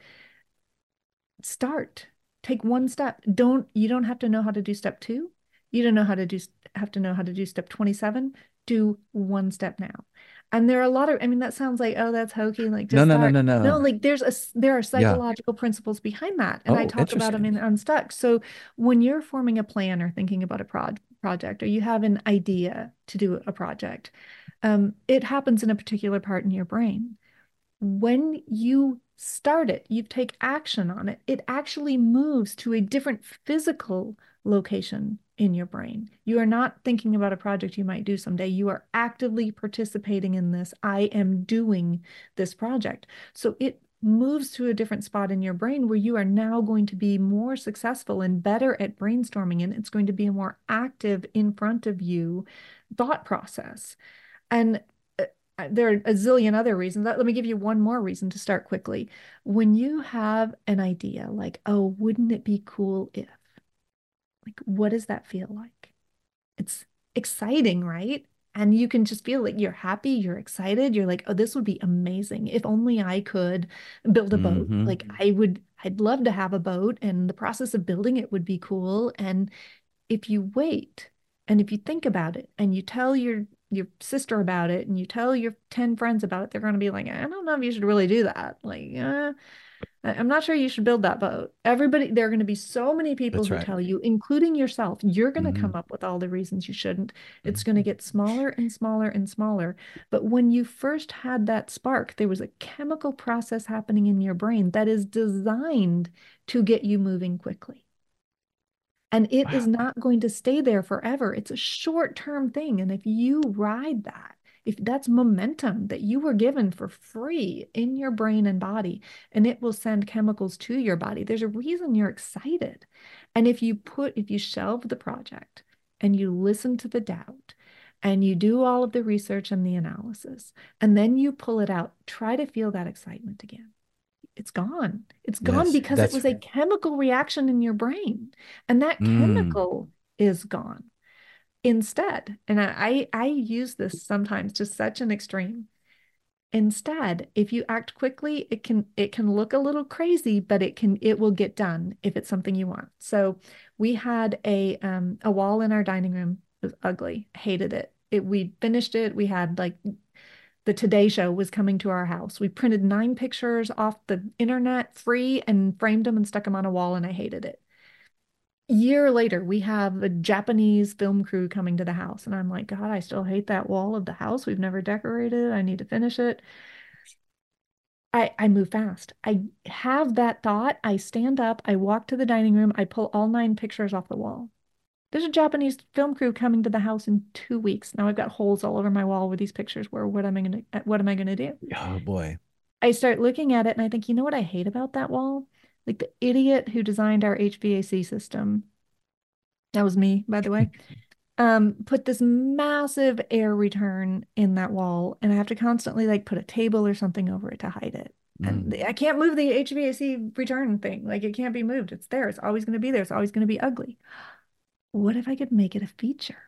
Start. Take one step. You don't have to know how to do step two. You don't know how to do have to know how to do step 27. Do one step now. And there are a lot of, I mean, that sounds like, oh, that's hokey, like No, just no, no, start. no, No, no. like there are Yeah. psychological principles behind that. And I Oh, talk about them interesting. in Unstuck. So when you're forming a plan or thinking about a project, or you have an idea to do a project, it happens in a particular part in your brain. When you start it, you take action on it, it actually moves to a different physical location in your brain. You are not thinking about a project you might do someday. You are actively participating in this. I am doing this project. So it moves to a different spot in your brain where you are now going to be more successful and better at brainstorming, and it's going to be a more active in front of you thought process. And there are a zillion other reasons. Let me give you one more reason to start quickly. When you have an idea like, oh, wouldn't it be cool if, like, what does that feel like? It's exciting, right? And you can just feel like you're happy, you're excited, you're like, oh, this would be amazing. If only I could build a boat. Hmm. Like, I'd love to have a boat, and the process of building it would be cool. And if you wait and if you think about it and you tell your sister about it and you tell your 10 friends about it, they're going to be like, I don't know if you should really do that. Like, I'm not sure you should build that boat. Everybody, there are going to be so many people That's who right. tell you, including yourself, you're going to Hmm. come up with all the reasons you shouldn't. It's going to Hmm. get smaller and smaller and smaller. But when you first had that spark, there was a chemical process happening in your brain that is designed to get you moving quickly. And it is Wow. not going to stay there forever. It's a short-term thing. And if you ride that, if that's momentum that you were given for free in your brain and body, and it will send chemicals to your body. There's a reason you're excited. And if you shelve the project and you listen to the doubt and you do all of the research and the analysis, and then you pull it out, try to feel that excitement again. It's gone. It's gone Yes, because it was a chemical reaction in your brain, and that chemical is gone instead. And I use this sometimes to such an extreme. Instead, if you act quickly, it can look a little crazy, but it will get done if it's something you want. So we had a wall in our dining room. It was ugly. Hated it. We finished it. We had like the Today Show was coming to our house. We printed 9 pictures off the internet free and framed them and stuck them on a wall, and I hated it. Year later, we have a Japanese film crew coming to the house, and I'm like, God, I still hate that wall of the house. We've never decorated. I need to finish it. I move fast. I have that thought. I stand up, I walk to the dining room, I pull all 9 pictures off the wall. There's a Japanese film crew coming to the house in 2 weeks. Now I've got holes all over my wall where these pictures were. What am I gonna do? Oh boy. I start looking at it and I think, you know what I hate about that wall? Like the idiot who designed our HVAC system, that was me, by the way, put this massive air return in that wall, and I have to constantly like put a table or something over it to hide it. And I can't move the HVAC return thing. Like it can't be moved. It's there. It's always going to be there. It's always going to be ugly. What if I could make it a feature?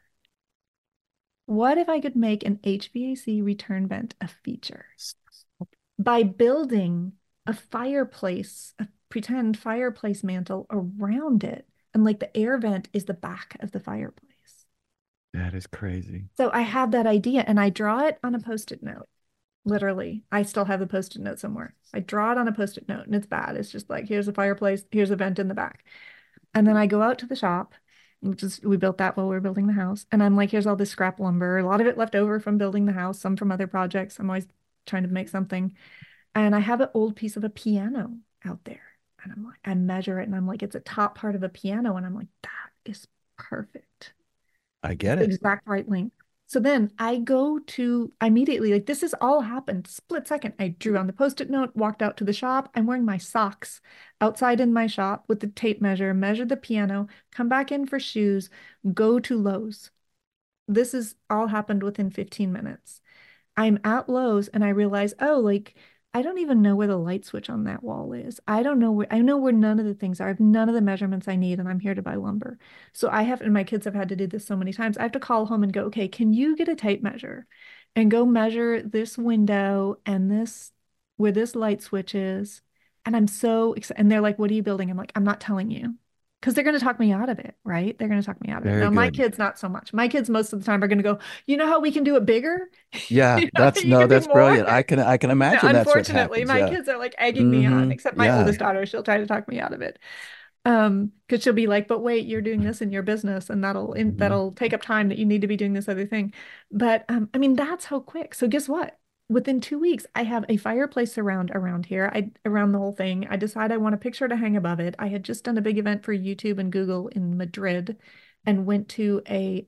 What if I could make an HVAC return vent a feature by building a fireplace, a pretend fireplace mantle around it? And like the air vent is the back of the fireplace. That is crazy. So I have that idea and I draw it on a Post-it note. Literally, I still have the Post-it note somewhere. I draw it on a Post-it note and it's bad. It's just like, here's a fireplace, here's a vent in the back. And then I go out to the shop, we built that while we were building the house. And I'm like, here's all this scrap lumber, a lot of it left over from building the house, some from other projects. I'm always trying to make something. And I have an old piece of a piano out there. And I'm like, I measure it and I'm like, it's a top part of a piano. And I'm like, that is perfect. I get it. Exact right length. So then I immediately, like this has all happened split second. I drew on the Post-it note, walked out to the shop. I'm wearing my socks outside in my shop with the tape measure, measure the piano, come back in for shoes, go to Lowe's. This has all happened within 15 minutes. I'm at Lowe's and I realize, oh, like I don't even know where the light switch on that wall is. I know where none of the things are. I have none of the measurements I need, and I'm here to buy lumber. So and my kids have had to do this so many times. I have to call home and go, okay, can you get a tape measure and go measure this window and where this light switch is? And I'm so excited. And they're like, what are you building? I'm like, I'm not telling you. Because they're going to talk me out of it, right? They're going to talk me out of it. Very Now, my good. kids, not so much. My kids, most of the time, are going to go, you know how we can do it bigger? Yeah, You know, that's you can do that's more? brilliant. I can imagine that's what Unfortunately, happens. my Yeah. kids are like egging me on, except my Yeah. oldest daughter. She'll try to talk me out of it. Because she'll be like, but wait, you're doing this in your business, and that'll take up time that you need to be doing this other thing. But I mean, that's how quick. So guess what? Within 2 weeks, I have a fireplace around here. Around the whole thing. I decide I want a picture to hang above it. I had just done a big event for YouTube and Google in Madrid, and went to a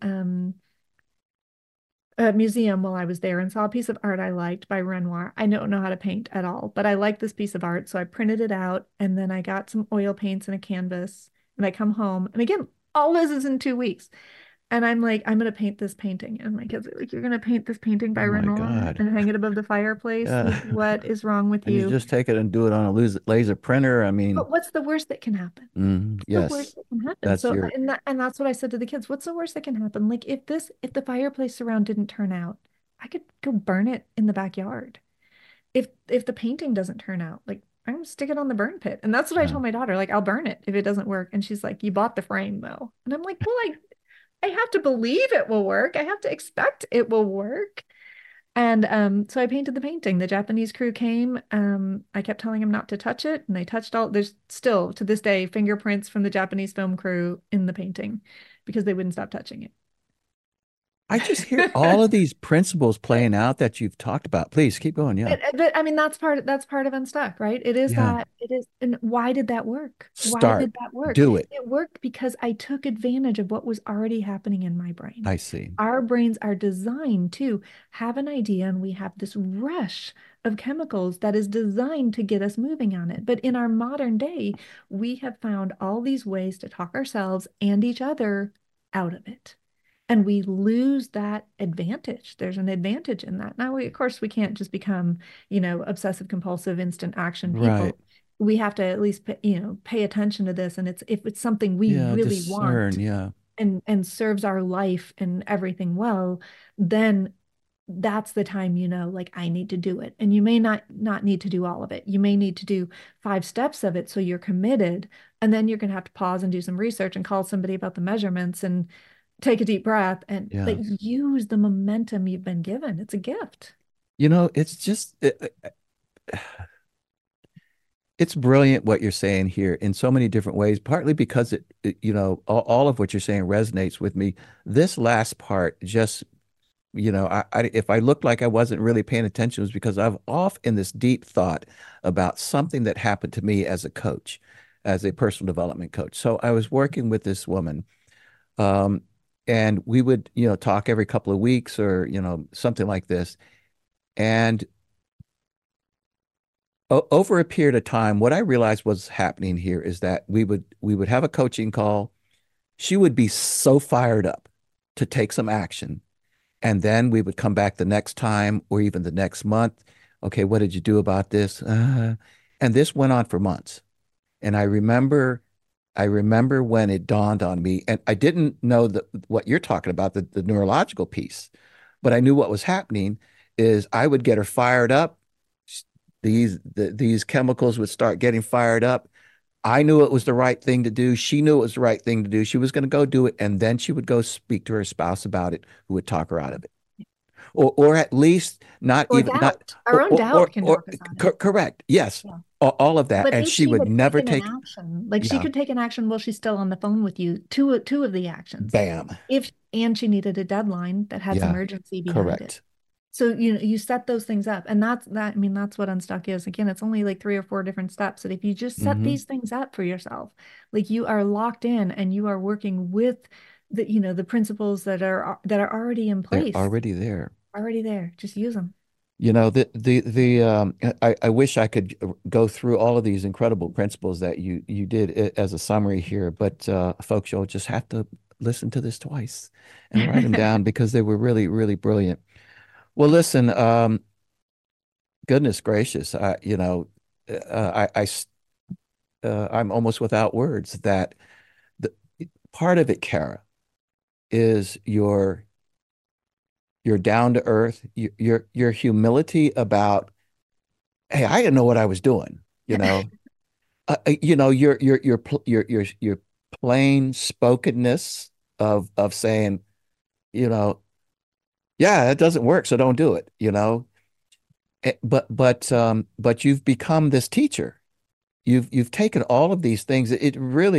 museum while I was there and saw a piece of art I liked by Renoir. I don't know how to paint at all, but I liked this piece of art. So I printed it out and then I got some oil paints and a canvas and I come home. And again, all this is in 2 weeks. And I'm like, I'm going to paint this painting. And my kids are like, you're going to paint this painting by Oh my Renoir God. and hang it above the fireplace? Like, what is wrong with And you you? just take it and do it on a laser printer. I mean, But what's the worst that can happen? The yes, worst that can happen. that's So, your, and that's what I said to the kids. What's the worst that can happen? Like if the fireplace surround didn't turn out, I could go burn it in the backyard. If the painting doesn't turn out, like I'm gonna stick it on the burn pit. And that's what I yeah. told my daughter. Like I'll burn it if it doesn't work. And she's like, you bought the frame though. And I'm like, well, I have to believe it will work. I have to expect it will work. And so I painted the painting. The Japanese crew came. I kept telling them not to touch it, and they touched there's still to this day fingerprints from the Japanese film crew in the painting because they wouldn't stop touching it. I just hear all of these principles playing out that you've talked about. Please keep going. Yeah. But I mean, that's part of Unstuck, right? Yeah. It is. And why did that work? Why Start. did that work? Do it. It worked because I took advantage of what was already happening in my brain. I see. Our brains are designed to have an idea, and we have this rush of chemicals that is designed to get us moving on it. But in our modern day, we have found all these ways to talk ourselves and each other out of it. And we lose that advantage. There's an advantage in that. Now, of course, we can't just become, obsessive compulsive instant action Right. people. We have to at least, pay attention to this. And if it's something we Yeah. really Discern. want Yeah. and serves our life and everything well, then that's the time, like I need to do it. And you may not need to do all of it. You may need to do 5 steps of it so you're committed. And then you're going to have to pause and do some research and call somebody about the measurements and take a deep breath and Yeah. but use the momentum you've been given. It's a gift. It's just it's brilliant what you're saying here in so many different ways, partly because all of what you're saying resonates with me. This last part just, if I looked like I wasn't really paying attention, it was because I'm off in this deep thought about something that happened to me as a coach, as a personal development coach. So I was working with this woman, um, and we would, talk every couple of weeks or, something like this. And over a period of time, what I realized was happening here is that we would have a coaching call. She would be so fired up to take some action. And then we would come back the next time or even the next month. Okay, what did you do about this? And this went on for months. And I remember when it dawned on me, and I didn't know what you're talking about, the neurological piece, but I knew what was happening is I would get her fired up. These chemicals would start getting fired up. I knew it was the right thing to do. She knew it was the right thing to do. She was going to go do it, and then she would go speak to her spouse about it, who would talk her out of it, or at least not Or even not doubt. Our own doubt can talk us out of it. correct. Yes, Yeah. all of that, But and if she she would had never taken an take. action, like she Yeah, could take an action while she's still on the phone with you, two of the actions. bam. And she needed a deadline that had some Yeah, urgency behind it. correct. So you set those things up, and I mean, that's what Unstuck is. Again, it's only like 3 or 4 different steps. And if you just set Hmm. these things up for yourself, like you are locked in and you are working with the principles that are already in They're place, already there. already there. Just use them. I wish I could go through all of these incredible principles that you did as a summary here, but folks, you'll just have to listen to this twice and write them down because they were really, really brilliant. Well, listen, goodness gracious, I'm almost without words that the part of it, Kara, is your down to earth, your humility about, hey, I didn't know what I was doing, you know. Your plain spokenness of saying, you know, yeah, it doesn't work, so don't do it. But you've become this teacher. You've taken all of these things. It really,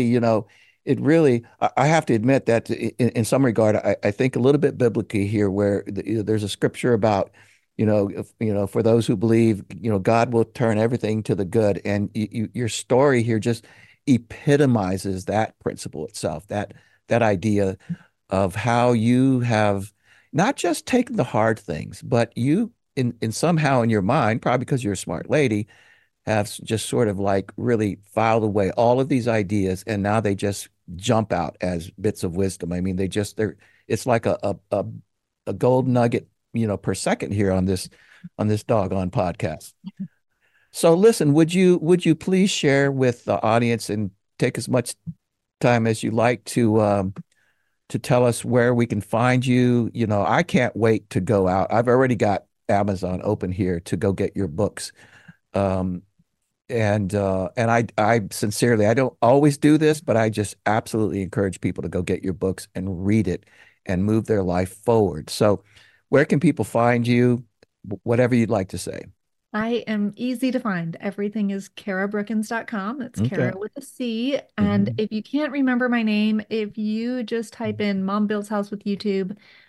I have to admit that in some regard, I think a little bit biblically here, where there's a scripture about, for those who believe, God will turn everything to the good. And your story here just epitomizes that principle itself, that idea of how you have not just taken the hard things, but you in somehow in your mind, probably because you're a smart lady, have just sort of like really filed away all of these ideas, and now they just jump out as bits of wisdom. I mean, it's like a gold nugget, per second here on this doggone podcast. So listen, would you please share with the audience and take as much time as you like to tell us where we can find you? I can't wait to go out. I've already got Amazon open here to go get your books. Um, and I sincerely, I don't always do this, but I just absolutely encourage people to go get your books and read it and move their life forward. So where can people find you? Whatever you'd like to say. I am easy to find. Everything is karabrookins.com. It's Okay. Kara with a C. And Mhm. if you can't remember my name, if you just type in Mom Builds House with YouTube,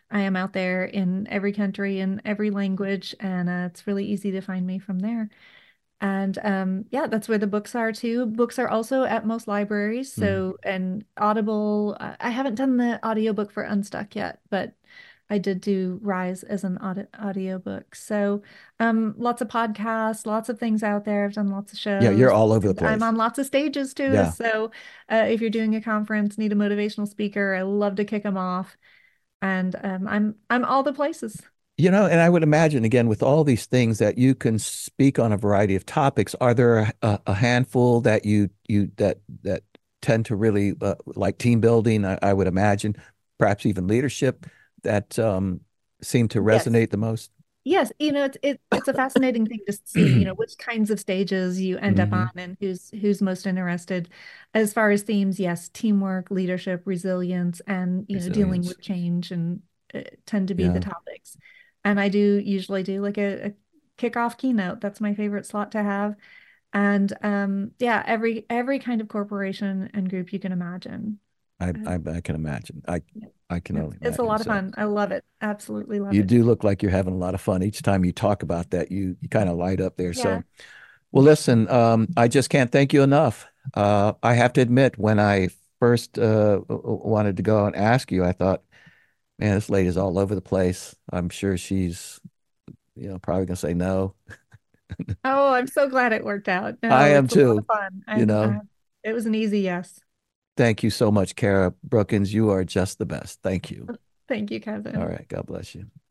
I am out there in every country in every language, and it's really easy to find me from there. And yeah, that's where the books are too. Books are also at most libraries. Mm. So, and Audible, I haven't done the audiobook for Unstuck yet, but I did do Rise as an audiobook. So, lots of podcasts, lots of things out there. I've done lots of Yeah, you're shows. all over the And I'm place. on lots of stages too. Yeah. So, if you're doing a conference, need a motivational speaker, I love to kick them off. And I'm all the places. And I would imagine again with all these things that you can speak on a variety of topics, are there a handful that that tend to really like team building, I would imagine, perhaps even leadership that seem to Yes. resonate the most? Yes, it's a fascinating thing to see, which kinds of stages you end up on Hmm. and who's most interested. As far as themes, yes, teamwork, leadership, resilience, and dealing Resilience. with change and tend to be the Yeah. topics. And I do usually do like a kickoff keynote. That's my favorite slot to have. And yeah, every kind of corporation and group you can imagine. I, Uh, I I can imagine. yeah, I can only it's a imagine. lot of So fun. I love it. Absolutely love you it. do look like you're having a lot of fun. Each time you talk about that, you kind of light up there. Yeah. So, well, listen, I just can't thank you enough. I have to admit, when I first wanted to go and ask you, I thought, man, this lady's all over the place. I'm sure she's, probably gonna say no. Oh, I'm so glad it worked out. I No, am it's a lot of too, fun. you And know. it was an easy yes. Thank you so much, Kara Brookins. You are just the best. Thank you. Thank you, All Kevin. right. God bless you.